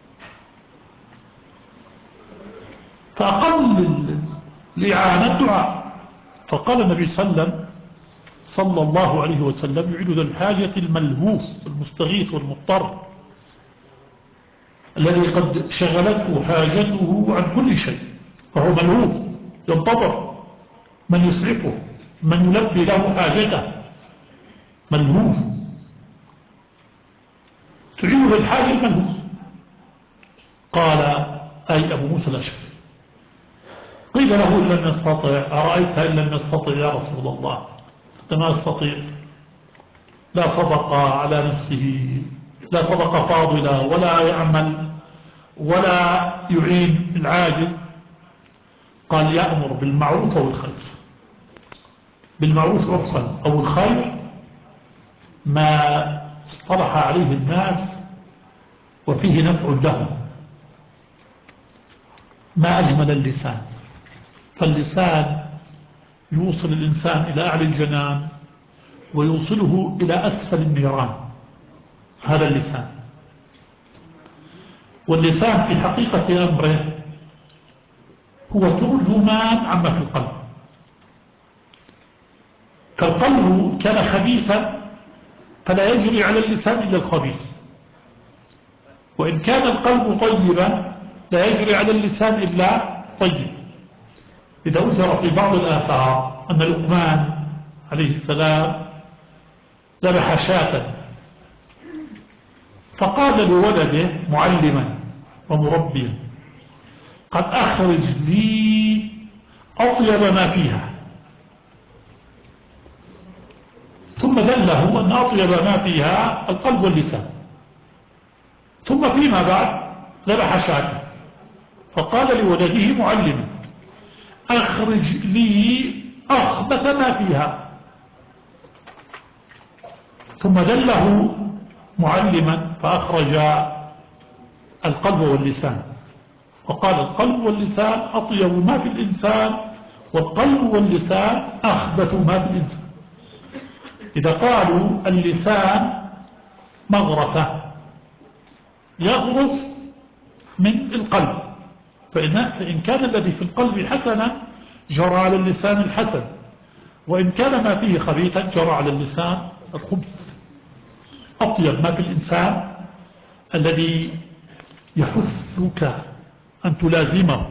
فأقل الإعانة الدعاء. فقال النبي صلى الله عليه وسلم صلى الله عليه وسلم يعين ذا الحاجة الملهوف المستغيث والمضطر الذي قد شغلته حاجته عن كل شيء، فهو ملهوف ينتظر من يسعفه، من يلبي له حاجته، ملهوف. تعين بالحاجة الملهوف. قال أي أبو موسى الأشعري. قيل له إن لم يستطع أرأيتها إن لم يستطع يا رسول الله؟ أنت ما يستطيع، لا صدق على نفسه، لا صدقة فاضلة، ولا يعمل ولا يعين العاجز. قال يأمر بالمعروف أو الخير. بالمعروف أفضل، أو الخير ما اصطلح عليه الناس وفيه نفع لهم. ما أجمل اللسان، فاللسان يوصل الإنسان إلى أعلى الجنان ويوصله إلى أسفل النيران. هذا اللسان. واللسان في حقيقة أمره هو ترجمان عما في القلب. فالقلب كان خبيثا فلا يجري على اللسان إلا الخبيث، وإن كان القلب طيبا لا يجري على اللسان إلا طيب. إذا أثر في بعض الآثار أن لقمان عليه السلام ذبح شاة فقال لولده معلما ومربيا قد أخرج لي أطيب ما فيها، ثم دله أن أطيب ما فيها القلب واللسان. ثم فيما بعد ذبح شاة فقال لولده معلما أخرج لي أخبث ما فيها، ثم دله معلما فأخرج القلب واللسان، وقال القلب واللسان أطيب ما في الإنسان، والقلب واللسان أخبث ما في الإنسان. إذا قالوا اللسان مغرفة يغرف من القلب، فإن, فإن كان الذي في القلب حسنا جرى على اللسان الحسن، وإن كان ما فيه خبيثا جرى على اللسان الخبث. أطيب ما في الإنسان الذي يحثك أن تلازمه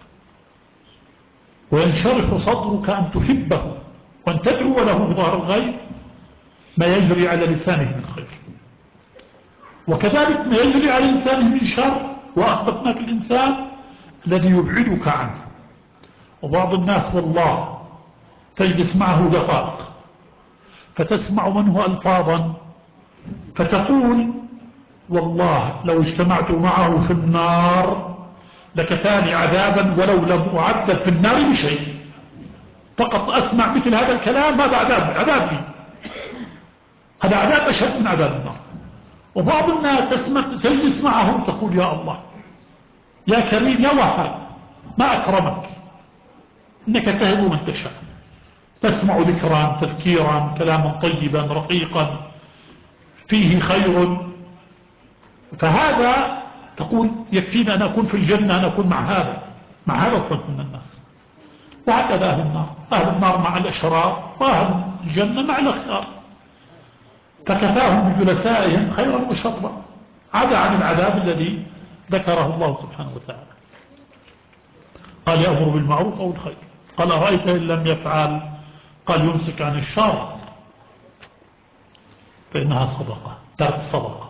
وينشرح صدرك أن تحبه وأن تدعو له بظهر الغيب، ما يجري على لسانه من خير، وكذلك ما يجري على لسانه من شر. وأخبث ما في الإنسان الذي يبعدك عنه. وبعض الناس والله تجلس معه دقائق فتسمع منه ألفاظا فتقول والله لو اجتمعت معه في النار لكفاني عذابا ولو لم أعذب في النار بشيء. فقط أسمع مثل هذا الكلام هذا عذاب، عذاب لي، هذا عذاب أشد من عذاب النار. وبعض الناس تسمع تجلس معه تقول يا الله يا كريم يا وهاب ما أكرمك، إنك تهب من تشاء. تسمع ذكرا تذكيرا كلاما طيبا رقيقا فيه خير، فهذا تقول يكفينا أن أكون في الجنة، أن أكون مع هذا مع هذا الصنف من الناس. وهكذا أهل النار، أهل النار مع الأشرار وأهل الجنة مع الأخيار، فكفاهم بجلسائهم خيرا وشرا عدا عن العذاب الذي ذكره الله سبحانه وتعالى. قال يأمر بالمعروف أو الخير. قال أرأيت إن لم يفعل؟ قال يمسك عن الشر فإنها صدقة، ترك صدقة.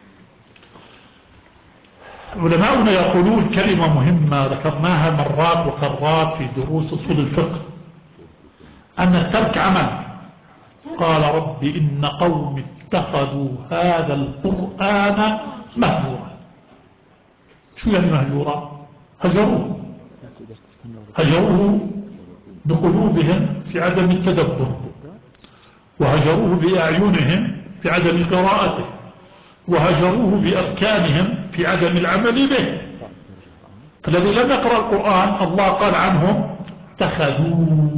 علماؤنا يقولون كلمة مهمة ذكرناها مرات وكرات في دروس أصول الفقه، أن الترك عمل. قال رب إن قوم اتخذوا هذا القرآن مهجورا. شو يعني مهجورا؟ هجروه هجروه بقلوبهم في عدم التدبر، وهجروه بأعينهم في عدم قراءته، وهجروه بأركانهم في عدم العمل به. فالذي لم يقرأ القرآن الله قال عنهم اتخذوا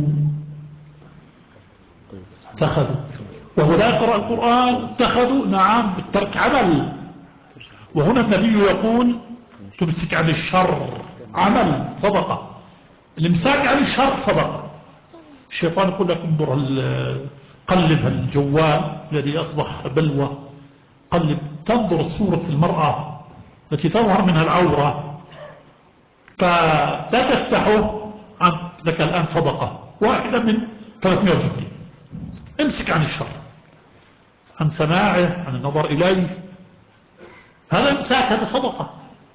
اتخذوا وهو لا يقرأ القرآن اتخذوا. نعم، بالترك عمل. وهنا النبي يقول تمسك عن الشر عمل، صدقة. الامساك عن الشر صدقة. الشيطان يقول لك انظر، قلب الجوال الذي أصبح بلوى، قلب تنظر صورة المرأة التي تظهر منها العورة فلا تفتحه، لك الآن صدقة واحدة من ثلاثمائة وستين. امسك عن الشر، عن سماعه، عن النظر إليه. هذا امساك، هذا صدقة.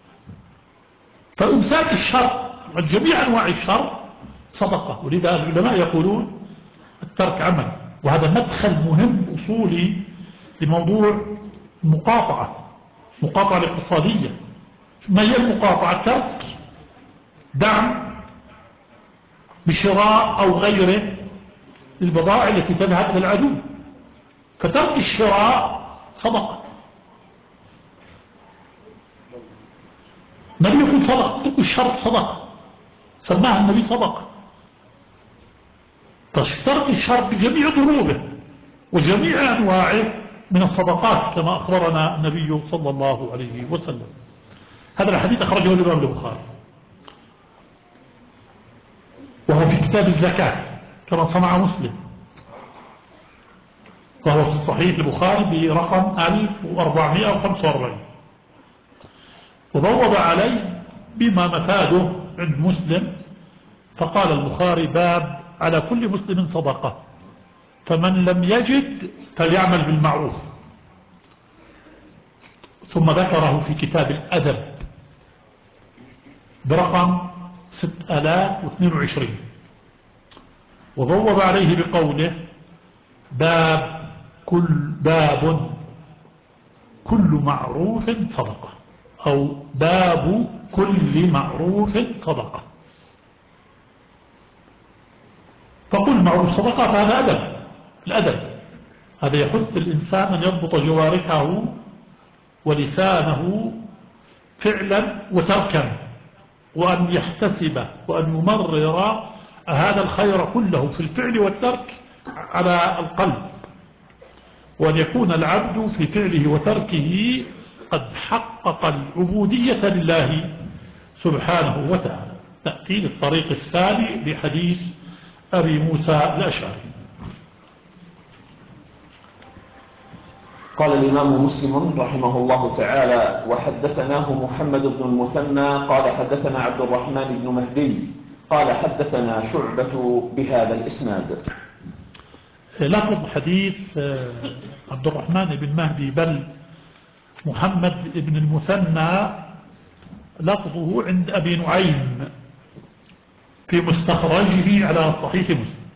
فامساك الشر عن جميع أنواع الشر صدقة. ولذا العلماء يقولون الترك عمل. وهذا مدخل مهم أصولي لموضوع المقاطعة، المقاطعة الاقتصادية. ما هي المقاطعة؟ ترك دعم بشراء أو غيره للبضائع التي تذهب إلى العدو. فترك الشراء صدقة. النبي يقول صدقة، ترك الشر صدقة، سماها النبي صدقة. ترك الشر بجميع ضروبه وجميع أنواعه من الصدقات كما أخبرنا النبي صلى الله عليه وسلم. هذا الحديث أخرجه الإمام البخاري، وهو في كتاب الزكاة كما صنع مسلم، وهو في الصحيح البخاري برقم ألف وأربعمائة وخمسة وأربعين. وبوب عليه بما مفاده عند مسلم، فقال البخاري باب على كل مسلم صدقة، فمن لم يجد فليعمل بالمعروف. ثم ذكره في كتاب الأدب برقم ستة آلاف واثنين وعشرين، وبوب عليه بقوله باب كل باب كل معروف صدقة، أو باب كل معروف صدقة. فكل معروف صدقة، فهذا أدب. الأدب هذا يحث الإنسان أن يضبط جوارحه ولسانه فعلا وتركا، وأن يحتسب وأن يمرر هذا الخير كله في الفعل والترك على القلب، وأن يكون العبد في فعله وتركه قد حقق العبودية لله سبحانه وتعالى. نأتي للطريق الثاني لحديث أبي موسى الأشعري. قال الإمام مسلم رحمه الله تعالى: وحدثناه محمد بن المثنى قال حدثنا عبد الرحمن بن مهدي قال حدثنا شعبة بهذا الإسناد. لفظ حديث عبد الرحمن بن مهدي بل محمد بن المثنى لفظه عند أبي نعيم في مستخرجه على صحيح مسلم.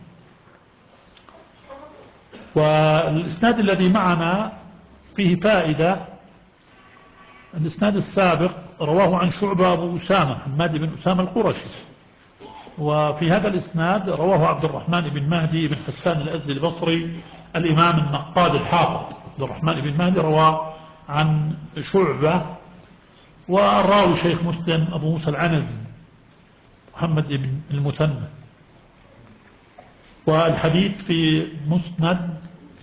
والإسناد الذي معنا فيه فائدة. الإسناد السابق رواه عن شعبة أبو أسامة حماد بن أسامة القرشي، وفي هذا الإسناد رواه عبد الرحمن بن مهدي بن حسان الأزدي البصري الإمام النقاد الحافظ. عبد الرحمن بن مهدي رواه عن شعبة، والراوي شيخ مسلم أبو موسى العنزي محمد بن المثنى. والحديث في مسند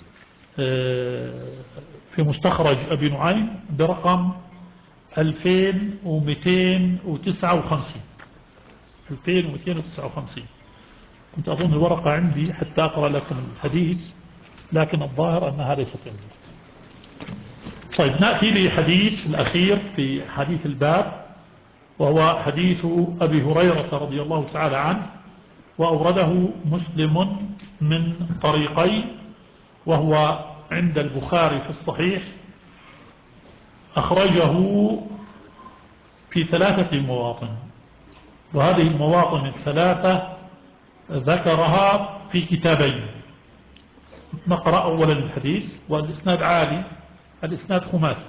في مستخرج أبي نعيم برقم ألفين ومئتين وتسعة وخمسين. ألفين ومئتين وتسعة وخمسين. كنت أظن الورقة عندي حتى أقرأ لكم الحديث، لكن الظاهر أنها ليست عندي. طيب، نأتي لحديث الأخير في حديث الباب، وهو حديث أبي هريرة رضي الله تعالى عنه، وأورده مسلم من طريقين، وهو عند البخاري في الصحيح أخرجه في ثلاثة مواطن، وهذه المواطن الثلاثة ذكرها في كتابين. نقرأ أولا الحديث، والإسناد عالي، الإسناد خماسي.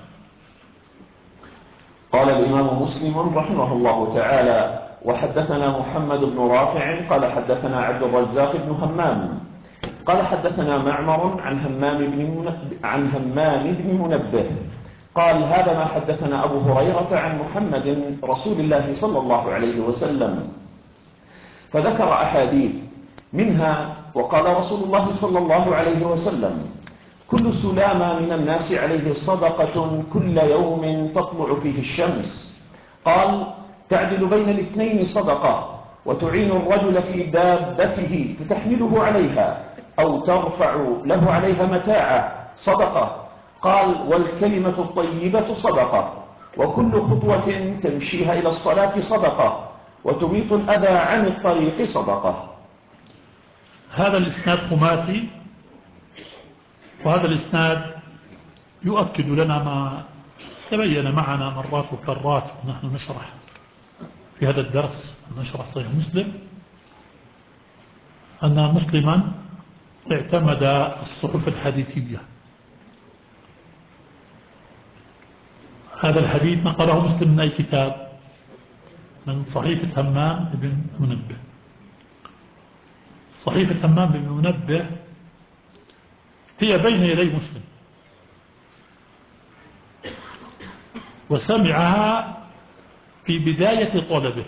قال الإمام مسلم رحمه الله تعالى: وحدثنا محمد بن رافع قال حدثنا عبد الرزاق بن همام قال حدثنا معمر عن همام بن عن همام بن منبه قال: هذا ما حدثنا أبو هريرة عن محمد رسول الله صلى الله عليه وسلم، فذكر أحاديث منها: وقال رسول الله صلى الله عليه وسلم: كل سلامة من الناس عليه صدقة كل يوم تطلع فيه الشمس. قال: تعدل بين الاثنين صدقة، وتعين الرجل في دابته فتحمله عليها أو ترفع له عليها متاعه صدقة. قال: والكلمة الطيبة صدقة، وكل خطوة تمشيها إلى الصلاة صدقة، وتميط الأذى عن الطريق صدقة. هذا الإسناد خماسي، وهذا الإسناد يؤكد لنا ما تبين معنا مرات وكرات ونحن نشرح في هذا الدرس، نشرح صحيح مسلم، أن مسلما اعتمد الصحف الحديثية. هذا الحديث نقله مسلم من أي كتاب؟ من صحيفة همام بن منبه. صحيفة همام بن منبه هي بين يدي مسلم، وسمعها في بداية طلبه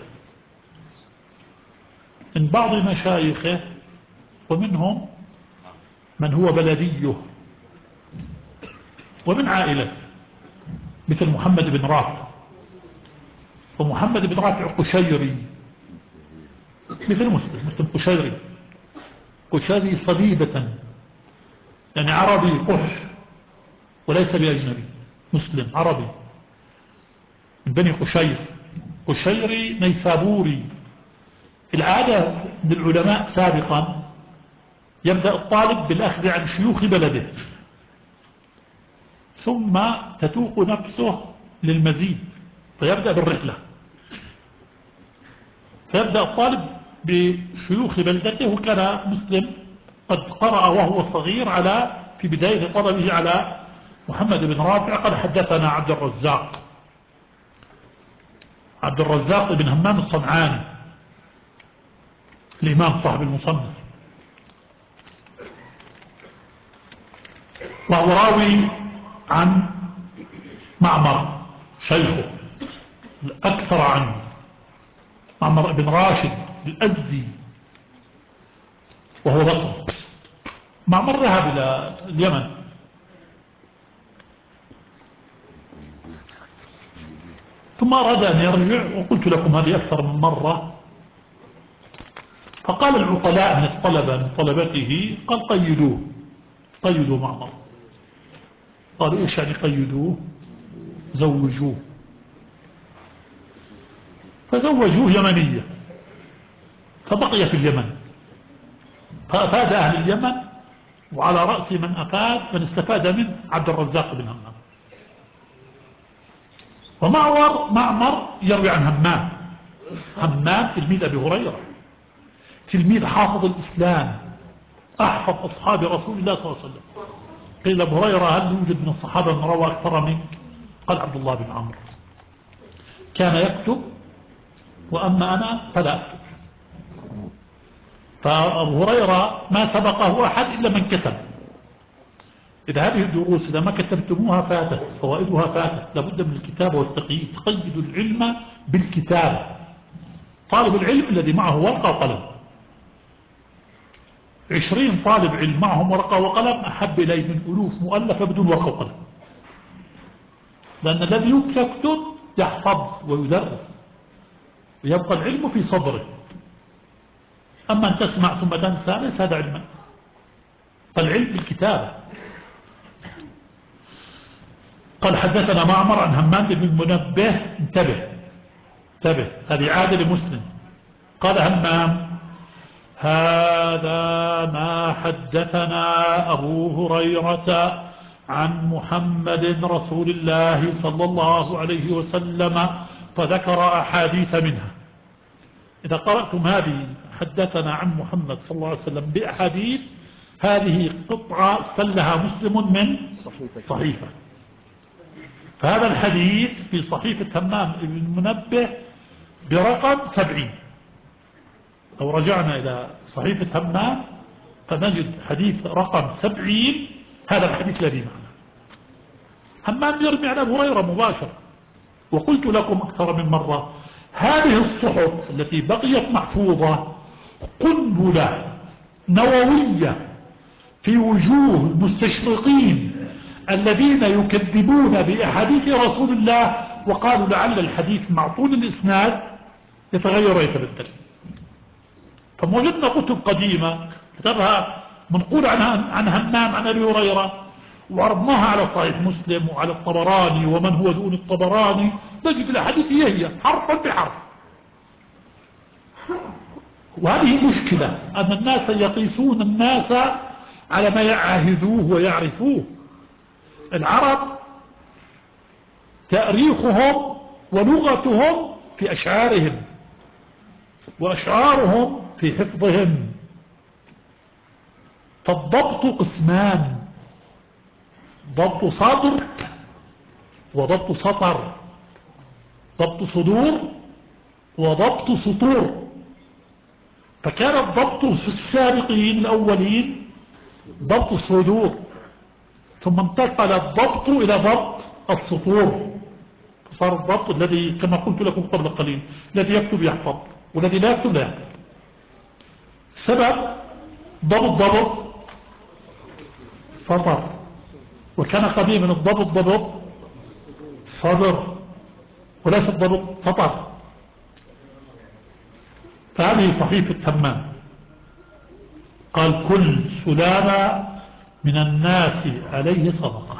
من بعض مشايخه، ومنهم من هو بلديه ومن عائلته، مثل محمد بن رافع. ومحمد بن رافع قشيري مثل مسلم، مسلم قشيري، قشيري صليبة، يعني عربي قح وليس بأجنبي. مسلم عربي من بني قشير، قشيري نيسابوري. العادة للعلماء سابقا يبدأ الطالب بالأخذ عن شيوخ بلده، ثم تتوق نفسه للمزيد فيبدأ بالرحلة، فيبدأ الطالب بشيوخ بلدته. وكان مسلم قد قرأ وهو صغير على في بداية طلبه على محمد بن رافع. قد حدثنا عبد الرزاق عبد الرزاق بن همام الصنعاني، الإمام صاحب المصنف، وهو راوي عن معمر شيخه الأكثر عنه، معمر بن راشد الأزدي، وهو بصري. معمر ذهب إلى اليمن، ثم أراد أن يرجع، وقلت لكم هذه أكثر من مرة. فقال العقلاء من الطلبة من طلبته، قال: قيدوه، قيدوا معمر. قالوا: إيش يعني قيدوه؟ زوجوه. فزوجوه يمنية، فبقي في اليمن، فأفاد أهل اليمن، وعلى رأس من أفاد من استفاد منه عبد الرزاق بن همام. ومعمر معمر يروي عن همام. همام تلميذ أبي هريرة، تلميذ حافظ الإسلام، أحفظ أصحاب رسول الله صلى الله عليه وسلم. قيل أبو هريرة: هل يوجد من الصحابة من روى أكثر منك؟ قال: عبد الله بن عمرو كان يكتب، وأما أنا فلا أكتب. فأبو هريرة ما سبقه أحد إلا من كتب. إذا هذه الدروس إذا ما كتبتموها فاتت، فوائدها فاتت. لابد من الكتابة والتقييد. تقيدوا العلم بالكتابة. طالب العلم الذي معه ورقة وقلم، عشرين طالب علم معهم ورقة وقلم أحب إليه من ألوف مؤلفة بدون ورقة وقلم، لأن الذي يكتب يحفظ ويدرس ويبقى العلم في صدره. أما أن تسمع ثم تنسى ليس هذا علما، فالعلم بالكتابة. قال: حدثنا معمر عن همام بن المنبه. انتبه انتبه، هذه عادة لمسلم. قال همام: هذا ما حدثنا أبو هريرة عن محمد رسول الله صلى الله عليه وسلم، فذكر أحاديث منها. إذا قرأتم هذه حدثنا عن محمد صلى الله عليه وسلم بأحاديث هذه قطعة استلها مسلم من صحيفة. فهذا الحديث في صحيفة همام بن المنبه برقم سبعين. لو رجعنا إلى صحيفة همام فنجد حديث رقم سبعين، هذا الحديث الذي معنا. همام يرمي على أبو هريرة مباشرة. وقلت لكم أكثر من مرة هذه الصحف التي بقيت محفوظة قنبلة نووية في وجوه المستشرقين الذين يكذبون بأحاديث رسول الله، وقالوا لعل الحديث مع طول الإسناد يتغير ويتبدل. فوجدنا كتب قديمة كتبها منقول عن عن همام عن أبي هريرة، وعرضناها على صحيح مسلم وعلى الطبراني ومن هو دون الطبراني، نجد الأحاديث هي هي حرفا بحرف. وهذه مشكلة، أن الناس يقيسون الناس على ما يعاهدوه ويعرفوه. العرب تاريخهم ولغتهم في أشعارهم، وأشعارهم في حفظهم. فالضبط قسمان: ضبط صدر وضبط سطر، ضبط صدور وضبط سطور. فكان الضبط في السابقين الأولين ضبط الصدور، ثم انتقل الضبط إلى ضبط السطور، فصار الضبط الذي كما قلت لكم قبل قليل الذي يكتب يحفظ والذي لا يكتب لا يحفظ. السبب ضبط ضبط سطر، وكان قديما الضبط ضبط صدر وليس الضبط سطر. فهذه صحيفة همام. قال كل سلامة من الناس عليه صدقة.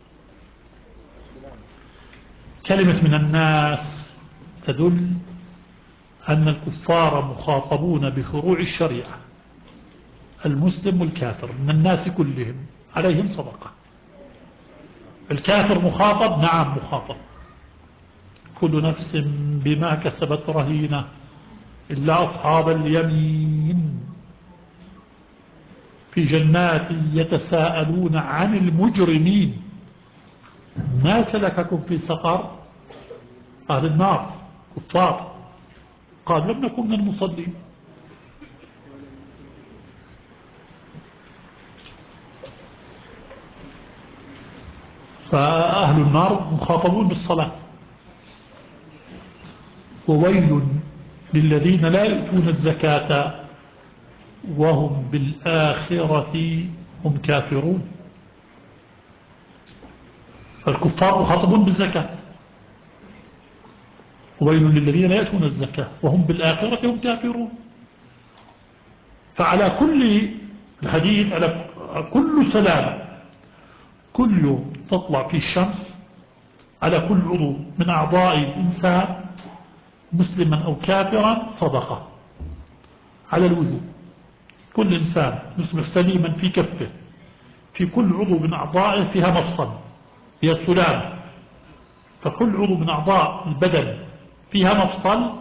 كلمة من الناس تدل أن الكفار مخاطبون بفروع الشريعة، المسلم والكافر من الناس كلهم عليهم صدقة. الكافر مخاطب؟ نعم مخاطب. كل نفس بما كسبت رهينة إلا أصحاب اليمين في جنات يتساءلون عن المجرمين ما سلككم في سقر؟ أهل النار كفار، قال لم نكن من المصلين. فأهل النار مخاطبون بالصلاة. وويل للذين لا يؤتون الزكاة وهم بالآخرة هم كافرون. الكفار مخاطبون بالزكاة. ويل للذين لا يؤتون الزكاة وهم بالآخرة هم كافرون. فعلى كل الحديث على كل سلام كل يوم تطلع فيه الشمس على كل عضو من أعضاء الإنسان مسلما أو كافرا صدقة على الوجوب. كل إنسان يصبح سليما في كفه، في كل عضو من أعضائه فيها مفصل هي السلام، فكل عضو من أعضاء البدن فيها مفصل،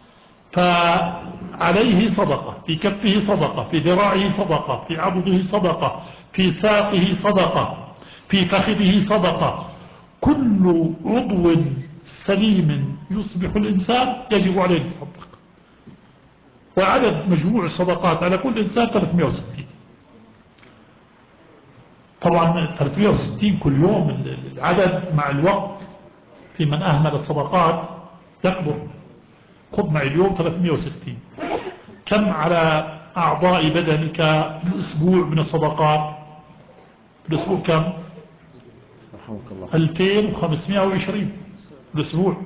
فعليه صدقة، في كفه صدقة، في ذراعه صدقة، في عضده صدقة، في ساقه صدقة، في فخذه صدقة. كل عضو سليم يصبح الإنسان يجب عليه التصدق. وعدد مجموع الصدقات على كل إنسان ثلاثمائة وستين. طبعا ثلاثمائة وستين كل يوم، العدد مع الوقت في من أهمل الصدقات يكبر. خذ معي اليوم ثلاثمائة وستين، كم على أعضاء بدنك الأسبوع من الصدقات؟ الأسبوع كم؟ ألفين وخمسمائة وعشرين الأسبوع،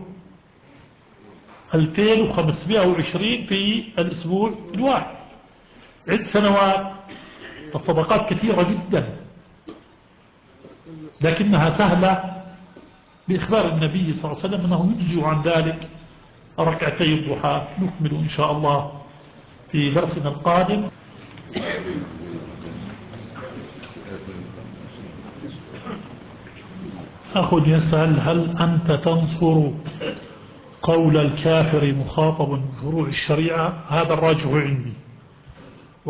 ألفين وخمسمائة وعشرين في الأسبوع الواحد. عدة سنوات. الصدقات كثيرة جدا لكنها سهلة بإخبار النبي صلى الله عليه وسلم أنه يجزي عن ذلك ركعتي الضحى. نكمل إن شاء الله في درسنا القادم. أخ يسأل هل أنت تنصر قول الكافر مخاطب بفروع الشريعة؟ هذا الراجح عندي.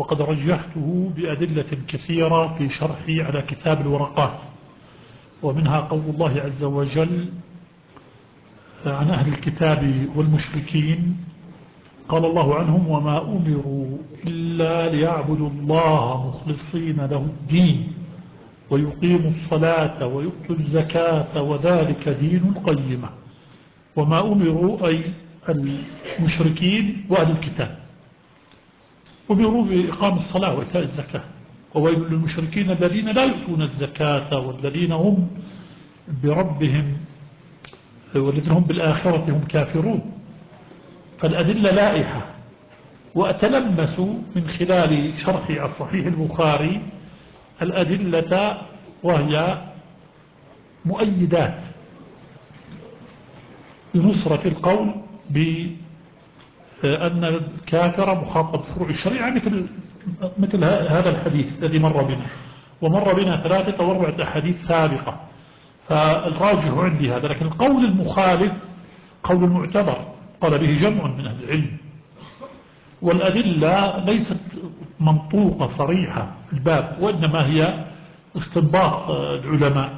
وقد رجحته بأدلة كثيرة في شرحي على كتاب الورقات، ومنها قول الله عز وجل عن أهل الكتاب والمشركين، قال الله عنهم: وما أمروا إلا ليعبدوا الله مخلصين له الدين ويقيموا الصلاة ويؤتوا الزكاة وذلك دين القيمة. وما أمروا أي المشركين وأهل الكتاب أمروا بإقام الصلاة وإيتاء الزكاة، وويل للمشركين الذين لا يؤتون الزكاة والذين هم بربهم والذين هم بالآخرة هم كافرون. فالأدلة لائحة، وأتلمس من خلال شرحي على صحيح البخاري الأدلة وهي مؤيدات لنصرة القول بأن الكافر مخاطب بفروع الشريعة، مثل مثل هذا الحديث الذي مر بنا، ومر بنا ثلاثة وأربعة أحاديث سابقة، فالراجح عندي هذا. لكن القول المخالف قول معتبر قال به جمع من أهل العلم، والأدلة ليست منطوقة صريحة في الباب، وإنما هي استنباط العلماء.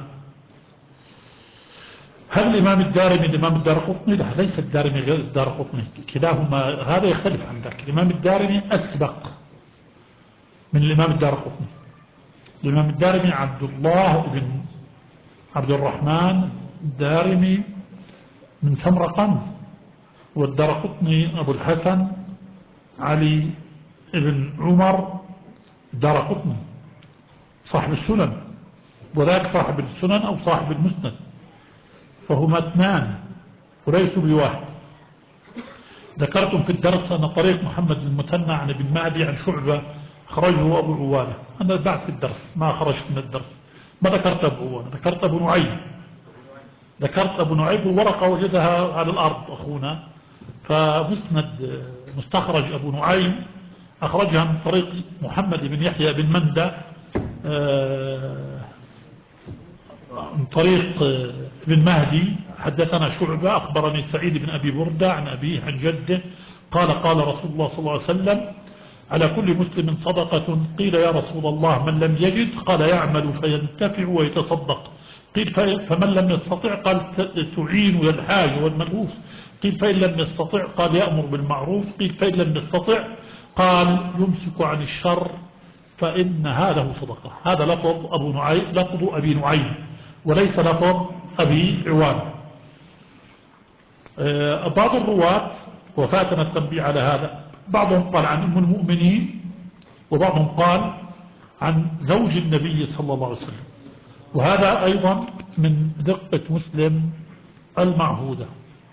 هل الإمام الدارمي الإمام الدارقطني؟ لا، ليس الدارمي غير الدارقطني، كلاهما هذا يختلف عن ذاك. الإمام الدارمي أسبق من الإمام الدارقطني. الإمام الدارمي عبد الله بن عبد الرحمن الدارمي من سمرقند، والدارقطني أبو الحسن علي بن عمر الدارقطني صاحب السنن، وذاك صاحب السنن أو صاحب المسند، فهما اثنان وليسوا بواحد. ذكرتم في الدرس أن طريق محمد المثنى عن ابن مهدي عن شعبة أخرجه أبو عوانة. أنا بعد في الدرس ما خرجت من الدرس، ما ذكرت أبو عوانة، ذكرت أبو نعيم. ذكرت أبو نعيم والورقة وجدها على الأرض أخونا، فمسند مستخرج أبو نعيم أخرجها من طريق محمد بن يحيى بن مندى من طريق ابن مهدي. حدثنا شعبة أخبرني سعيد بن أبي بردة عن أبيه عن جده قال: قال رسول الله صلى الله عليه وسلم: على كل مسلم صدقة. قيل: يا رسول الله من لم يجد؟ قال: يعمل فينتفع ويتصدق. قيل: فمن لم يستطع؟ قال: تعين الحاج والملهوف. قيل: فإن لم يستطع؟ قال: يأمر بالمعروف. قيل: فإن لم يستطع؟ قال: يمسك عن الشر فإنها له صدقة. هذا لفظ أبو نعيم، لفظ أبي نعيم، وليس لفظ أبي عوانة. أه بعض الرواة، وفاتنا التنبيه على هذا، بعضهم قال عن أم المؤمنين، وبعضهم قال عن زوج النبي صلى الله عليه وسلم، وهذا أيضا من دقة مسلم المعهودة.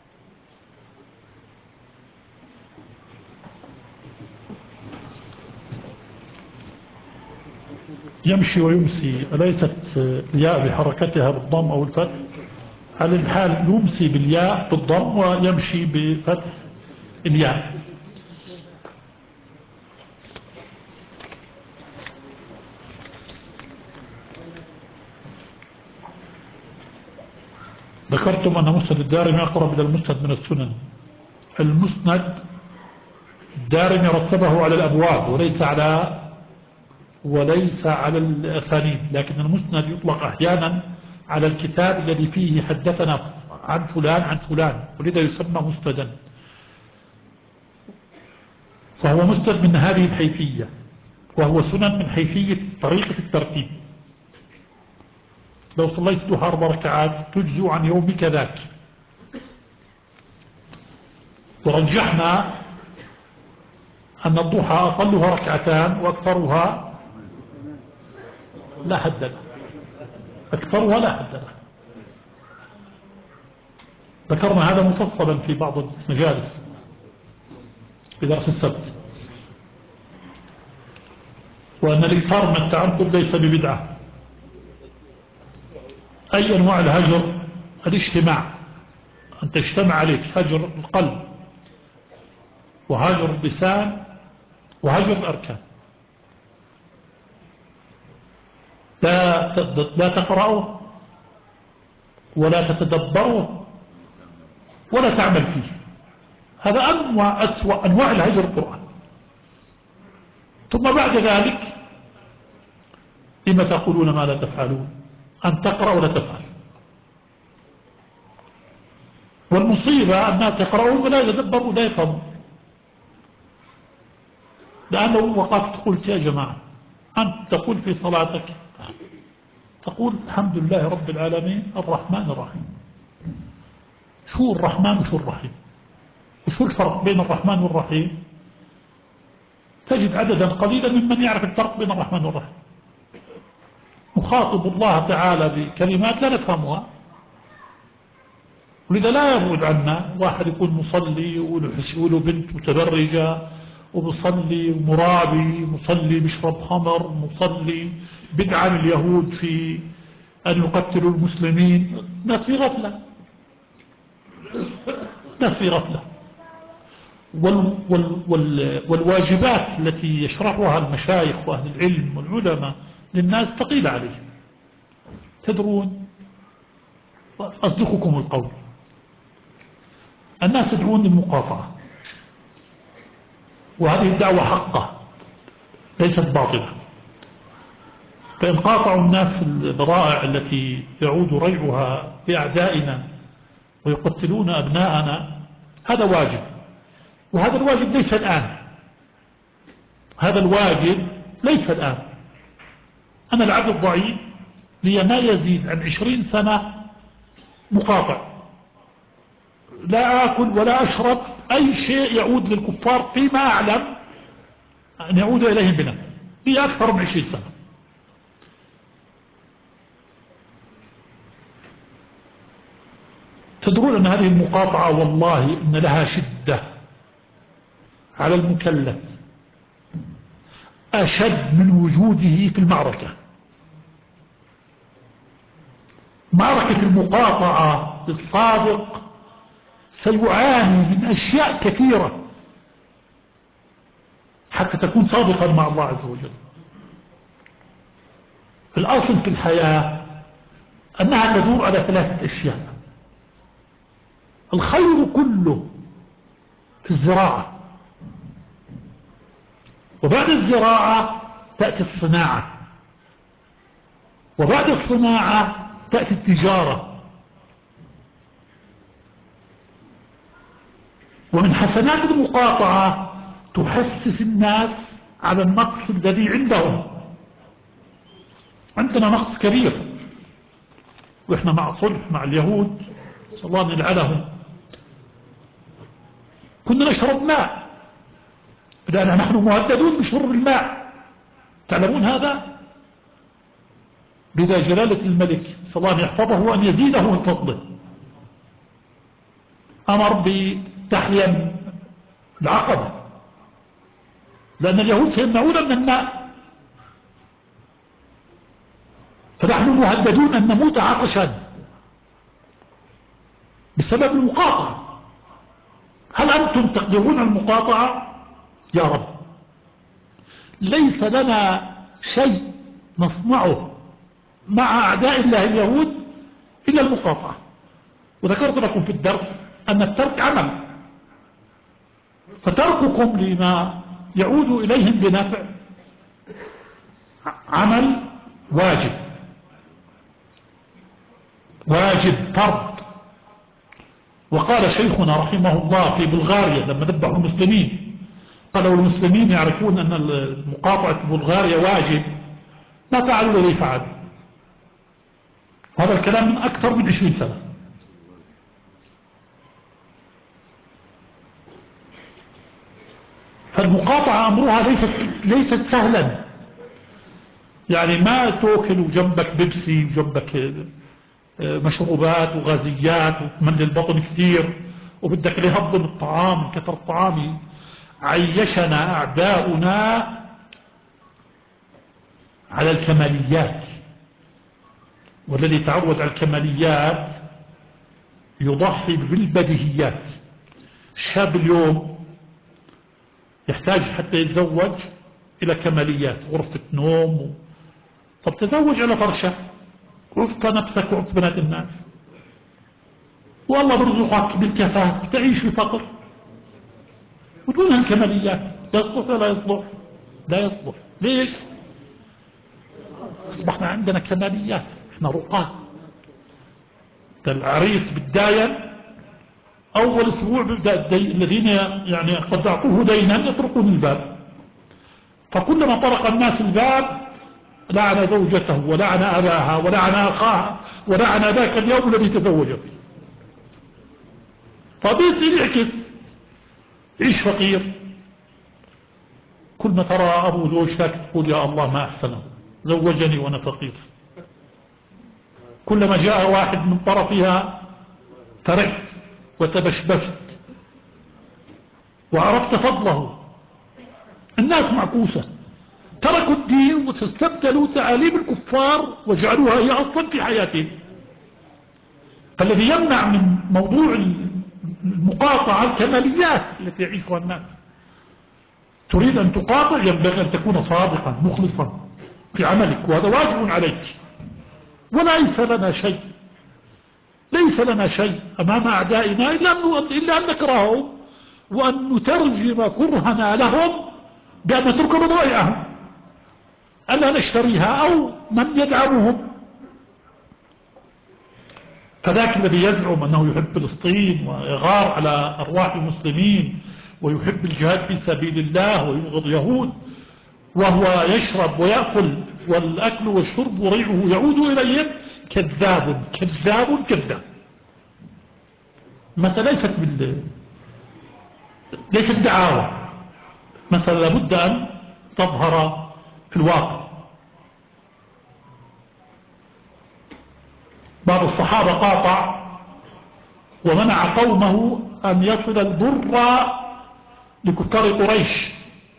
يمشي ويمسي، أليست الياء بحركتها بالضم أو الفتح؟ على الحال يمسي بالياء بالضم ويمشي بفتح الياء. ذكرتم أن مسند الدارمي أقرب إلى المسند من السنن. المسند الدارمي رتبه على الأبواب وليس على وليس على الأسانيد، لكن المسند يطلق أحيانا على الكتاب الذي فيه حدثنا عن فلان عن فلان، ولذا يسمى مسندا. فهو مسند من هذه الحيثية، وهو سنن من حيثية طريقة الترتيب. لو صليت الضحى أربع ركعات تجزو عن يومك ذاك. ورجحنا أن الضحى أقلها ركعتان وأكثرها لا حد له، أكثرها لا حد له. ذكرنا هذا مفصلا في بعض المجالس في درس السبت، وأن الإكثار من التعبد ليس ببدعة. أي أنواع الهجر؟ الاجتماع، أن تجتمع عليك هجر القلب وهجر اللسان وهجر الأركان. لا لا تقرأه ولا تتدبره ولا تعمل فيه. هذا أنواع أسوأ أنواع الهجر القرآن. ثم بعد ذلك لما تقولون ما لا تفعلون، أن تقرأ ولا تفعل. والمصيبة الناس يقرؤون ولا يتدبرون ولا يفهمون، لأنه وقفت قلت يا جماعة، أنت تقول في صلاتك تقول الحمد لله رب العالمين الرحمن الرحيم. شو الرحمن وشو الرحيم؟ وشو الفرق بين الرحمن والرحيم؟ تجد عددا قليلا ممن يعرف الفرق بين الرحمن والرحيم. نخاطب الله تعالى بكلمات لا نفهمها، ولذا لا يبعد عنا واحد يكون مصلي وله بنت متبرجة ومصلي ومرابي، مصلي بيشرب خمر، مصلي بدعم اليهود في أن يقتلوا المسلمين. ناس في غفلة، ناس في غفلة. وال وال وال والواجبات التي يشرحها المشايخ وأهل العلم والعلماء للناس ثقيلة عليهم. تدرون، أصدقكم القول، الناس يدعون للمقاطعة، وهذه الدعوة حقة ليست باطلة. فإن قاطعوا الناس البضائع التي يعود ريعها بأعدائنا ويقتلون أبناءنا، هذا واجب، وهذا الواجب ليس الآن، هذا الواجب ليس الآن. أنا العبد الضعيف لي ما يزيد عن عشرين سنة مقاطع، لا آكل ولا أشرب أي شيء يعود للكفار فيما أعلم أن يعود إليهم بنفع، لي أكثر من عشرين سنة. تدرون أن هذه المقاطعة والله إن لها شدة على المكلف أشد من وجوده في المعركة. معركة المقاطعة الصادق سيعاني من أشياء كثيرة حتى تكون صادقا مع الله عز وجل. الأصل في الحياة أنها تدور على ثلاثة أشياء. الخير كله في الزراعة، وبعد الزراعة تأتي الصناعة، وبعد الصناعة تأتي التجارة. ومن حسنات المقاطعة تحسس الناس على النقص الذي عندهم. عندنا نقص كبير، وإحنا مع صلح مع اليهود صلى الله أن يلعنهم كنا نشرب ماء، لأن نحن مهددون بشرب الماء، تعلمون هذا؟ لذا جلالة الملك صلى الله أن يحفظه وأن يزيده من فضله أمر بتحلية العقبة، لأن اليهود سيمنعون من الماء، فنحن مهددون أن نموت عطشا بسبب المقاطعة. هل أنتم تقدرون المقاطعة؟ يا رب، ليس لنا شيء نصنعه مع أعداء الله اليهود إلا المقاطعة. وذكرت لكم في الدرس أن الترك عمل، فترككم لما يعود إليهم بنفع عمل واجب، واجب فرض. وقال شيخنا رحمه الله في بلغاريا لما ذبحوا المسلمين، قال لو المسلمين يعرفون أن مقاطعة بلغاريا واجب ما فعلوا الذي فعل. هذا الكلام من أكثر من عشرين سنة. فالمقاطعة أمرها ليست ليست سهلا، يعني ما تأكل جنبك بيبسي وجنبك مشروبات وغازيات وتملي البطن كثير وبدك يهضم الطعام كثر الطعام. عيشنا أعداؤنا على الكماليات، والذي تعود على الكماليات يضحي بالبديهيات. الشاب اليوم يحتاج حتى يتزوج إلى كماليات، غرفة نوم و... طب تزوج على فرشة، وفق نفسك وفق بنات الناس، والله برزقك بالكفاف تعيش في فقر ودونها كماليات. يصلح ولا يصلح؟ لا يصلح. ليش؟ أصبحنا عندنا كماليات، احنا رقاه. العريس بالداين أول أسبوع بيبدأ الدي... الذين يعني قد أعطوه دينا يطرقون الباب، فكلما طرق الناس الباب لعن زوجته ولعن أباها ولعن أخاها ولعن ذاك اليوم الذي تزوج فيه. فبيت يعكس، عيش فقير، كل ما ترى أبو زوجتك تقول يا الله ما أحسنه زوجني وأنا فقير. كلما جاء واحد من طرفها فرحت وتبشبشت وعرفت فضله. الناس معكوسة، تركوا الدين واستبدلوا تعاليم الكفار وجعلوها هي أصلا في حياتهم. فالذي يمنع من موضوع المقاطعة الكماليات التي يعيشها الناس. تريد أن تقاطع ينبغي أن تكون صادقا مخلصا في عملك، وهذا واجب عليك. وليس لنا شيء ليس لنا شيء أمام أعدائنا إلا أن, إلا أن نكرههم وأن نترجم كرهنا لهم بأن نترك بضائعهم ألا نشتريها أو من يدعمهم. فذاك الذي يزعم أنه يحب فلسطين ويغار على أرواح المسلمين ويحب الجهاد في سبيل الله ويبغض يهود وهو يشرب ويأكل والأكل والشرب وريعه يعود إليهم، كذاب كذاب كذاب. مثلا ليست بال ليست دعاوى، مثلا لابد أن تظهر في الواقع. بعض الصحابة قاطع ومنع قومه أن يصل البر لكفار قريش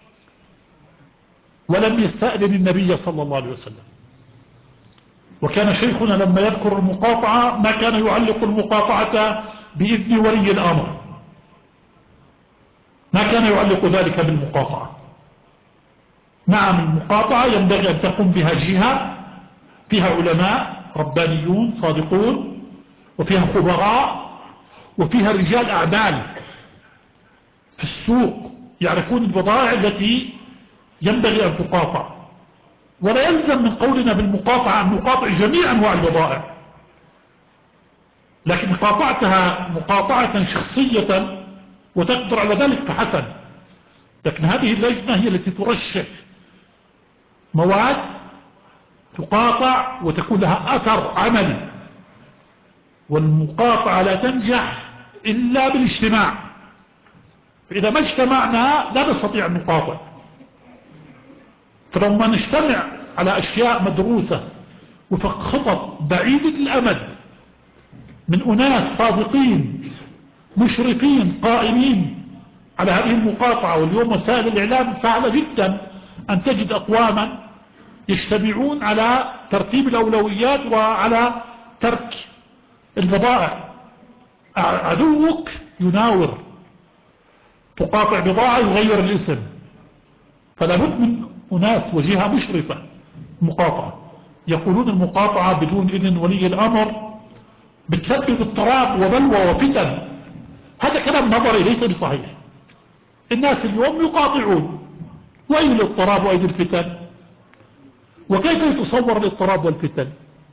ولم يستأذن النبي صلى الله عليه وسلم. وكان شيخنا لما يذكر المقاطعة ما كان يعلق المقاطعة بإذن ولي الأمر، ما كان يعلق ذلك بالمقاطعة. نعم المقاطعة ينبغي أن تقوم بها جهة فيها علماء ربانيون صادقون وفيها خبراء وفيها رجال أعمال في السوق يعرفون البضائع التي ينبغي أن تقاطع. ولا يلزم من قولنا بالمقاطعة أن نقاطع جميع أنواع البضائع، لكن قاطعتها مقاطعة شخصية وتقدر على ذلك فحسن. لكن هذه اللجنة هي التي ترشح مواد تقاطع وتكون لها أثر عملي. والمقاطعة لا تنجح إلا بالاجتماع، فإذا ما اجتمعنا لا نستطيع أن نقاطع. فلما نجتمع على أشياء مدروسة وفق خطط بعيدة الأمد من أناس صادقين مشرفين قائمين على هذه المقاطعة. واليوم وسائل الإعلام سهلة جدا أن تجد أقواما يجتمعون على ترتيب الأولويات وعلى ترك البضائع. عدوك يناور، تقاطع بضاعة يغير الاسم. فلا بد من أناس وجهة مشرفة مقاطعة. يقولون المقاطعة بدون إذن ولي الأمر بتسبب اضطراب وبلوى وفتن. هذا كلام نظري ليس بصحيح. الناس اليوم يقاطعون، وأين الاضطراب وأين الفتن؟ وكيف يتصور الاضطراب والفتن؟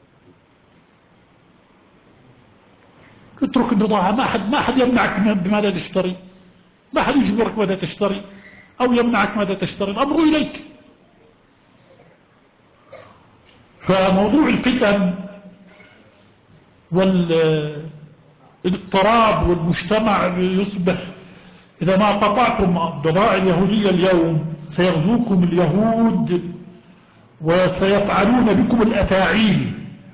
اترك البضاعة، ما أحد ما أحد يمنعك بماذا تشتري، ما أحد يجبرك ماذا تشتري أو يمنعك ماذا تشتري، الأمر إليك. فموضوع الفتن والاضطراب والمجتمع يصبح إذا ما قطعتم البضائع اليهودية اليوم سيغزوكم اليهود وسيفعلون بكم الأفاعيل.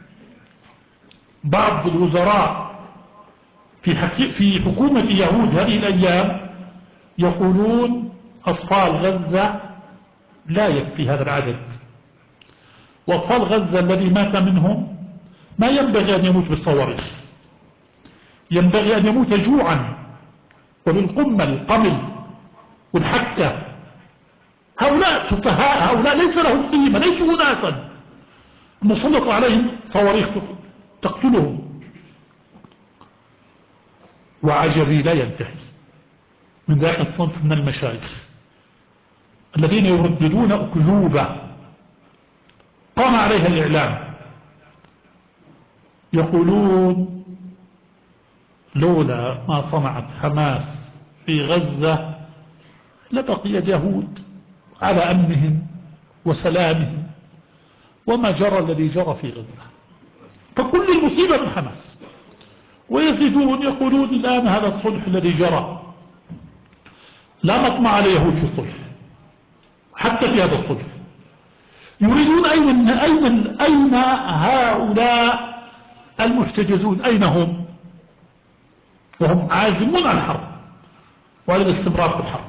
بعض الوزراء في, في حكومة اليهود هذه الأيام يقولون أطفال غزة لا يكفي هذا العدد، وأطفال غزة الذي مات منهم ما ينبغي أن يموت بالصواريخ، ينبغي أن يموت جوعا وبالقمل القمل والحكة. هؤلاء سفهاء، هؤلاء ليس لهم قيمة، ليسوا أناسا نسلط عليهم صواريخ تقتلهم. وعجبي لا ينتهي من ذاك الصنف من المشايخ الذين يرددون أكذوبة قام عليها الإعلام يقولون لولا ما صنعت حماس في غزة لبقي اليهود على أمنهم وسلامهم، وما جرى الذي جرى في غزة. فكل المصيبة من حماس. ويزيدون يقولون الآن هذا الصلح الذي جرى لا مطمع لليهود في الصلح، حتى في هذا الصلح يريدون أين أين أين هؤلاء المحتجزون؟ أين هم؟ وهم عازمون على الحرب وعلى الاستمرار في الحرب.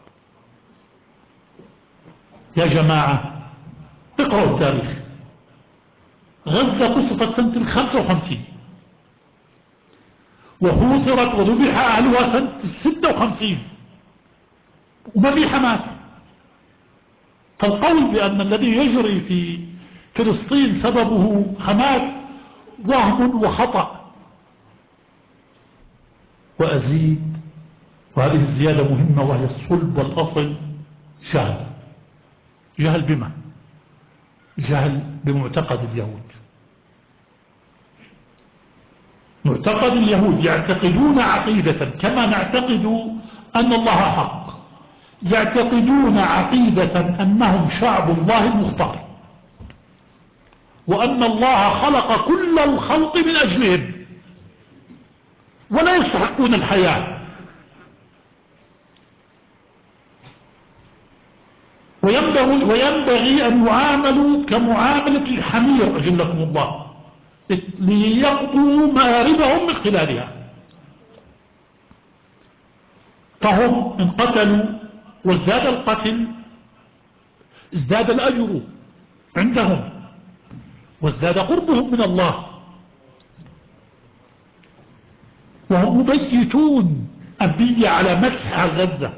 يا جماعة اقرأوا التاريخ. غزة قصفت سنة الخمسة وخمسين وحوصرت وذبح أهلها سنة الستة وخمسين وما في حماس. فالقول بأن الذي يجري في فلسطين سببه حماس وهم وخطأ. وأزيد، وهذه الزيادة مهمة وهي الصلب والأصل، جهل. جهل بما؟ جهل بمعتقد اليهود. معتقد اليهود يعتقدون عقيدة كما نعتقد أن الله حق، يعتقدون عقيدة أنهم شعب الله المختار، وأن الله خلق كل الخلق من أجلهم ولا يستحقون الحياة. وينبغي, وينبغي أن يعاملوا كمعاملة الحمير أجلكم الله ليقضوا مآربهم من خلالها. فهم إن قتلوا وازداد القتل ازداد الأجر عندهم وازداد قربهم من الله. وهم مبيتون أبية على مسح غزة،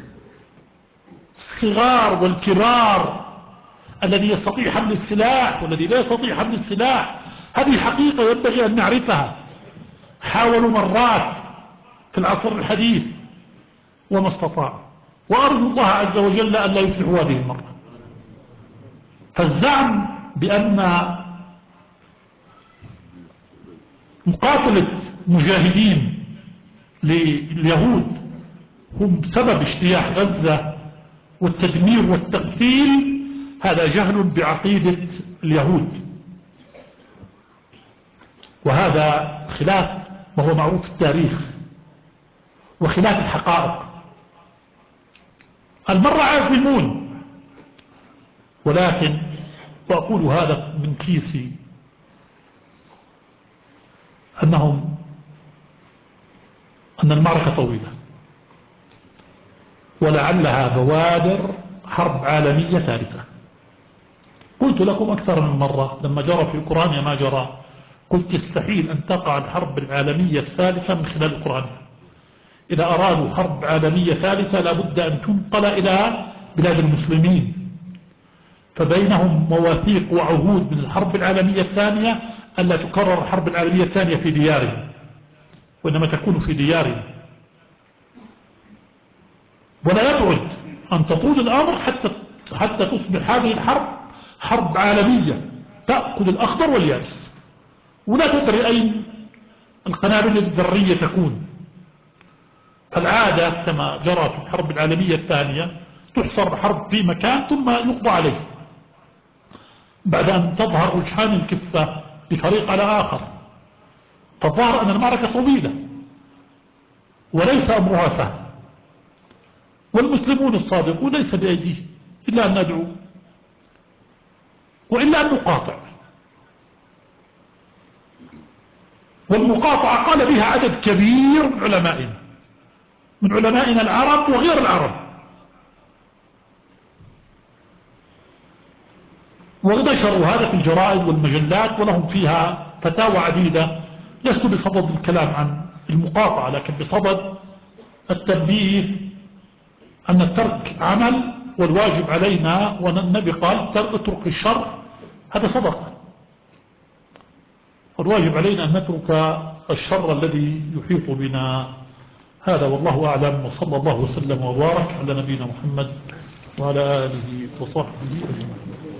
الصغار والكبار، الذي يستطيع حمل السلاح والذي لا يستطيع حمل السلاح. هذه حقيقة ينبغي أن نعرفها. حاولوا مرات في العصر الحديث وما استطاعوا، وأرجو الله عز وجل أن لا يفلحوا هذه المرة. فالزعم بأن مقاتلة مجاهدين لليهود هم سبب اجتياح غزة والتدمير والتقتيل هذا جهل بعقيدة اليهود، وهذا خلاف وهو معروف في التاريخ وخلاف الحقائق. المرة عازمون، ولكن وأقول هذا من كيسي أنهم أن المعركة طويلة ولعلها بوادر حرب عالمية ثالثة. قلت لكم أكثر من مرة لما جرى في أوكرانيا ما جرى، قلت يستحيل أن تقع الحرب العالمية الثالثة من خلال أوكرانيا. إذا أرادوا حرب عالمية ثالثة لابد أن تنقل إلى بلاد المسلمين، فبينهم مواثيق وعهود من الحرب العالمية الثانية ألا تكرر الحرب العالمية الثانية في ديارهم، وإنما تكون في ديارهم. ولا يبعد أن تطول الأمر حتى حتى تصبح هذه الحرب حرب عالمية تأكل الأخضر واليابس، ولا تدري أين القنابل الذرية تكون. فالعادة كما جرى في الحرب العالمية الثانية تحصر الحرب في مكان ثم يقضى عليه بعد أن تظهر رجحان الكفة بفريق على آخر. فالظاهر أن المعركة طويلة وليس أمرها سهل، والمسلمون الصادقون ليس بأيديهم إلا أن ندعو وإلا أن نقاطع. والمقاطعة قال بها عدد كبير من علمائنا من علمائنا العرب وغير العرب، ونشروا هذا في الجرائد والمجلات ولهم فيها فتاوى عديدة. لست بصدد الكلام عن المقاطعة، لكن بصدد التنبيه أن الترك عمل والواجب علينا، والنبي قال اترك الشر هذا صدقة، والواجب علينا أن نترك الشر الذي يحيط بنا. هذا والله أعلم، وصلى الله وسلم وبارك على نبينا محمد وعلى آله وصحبه أجمعين.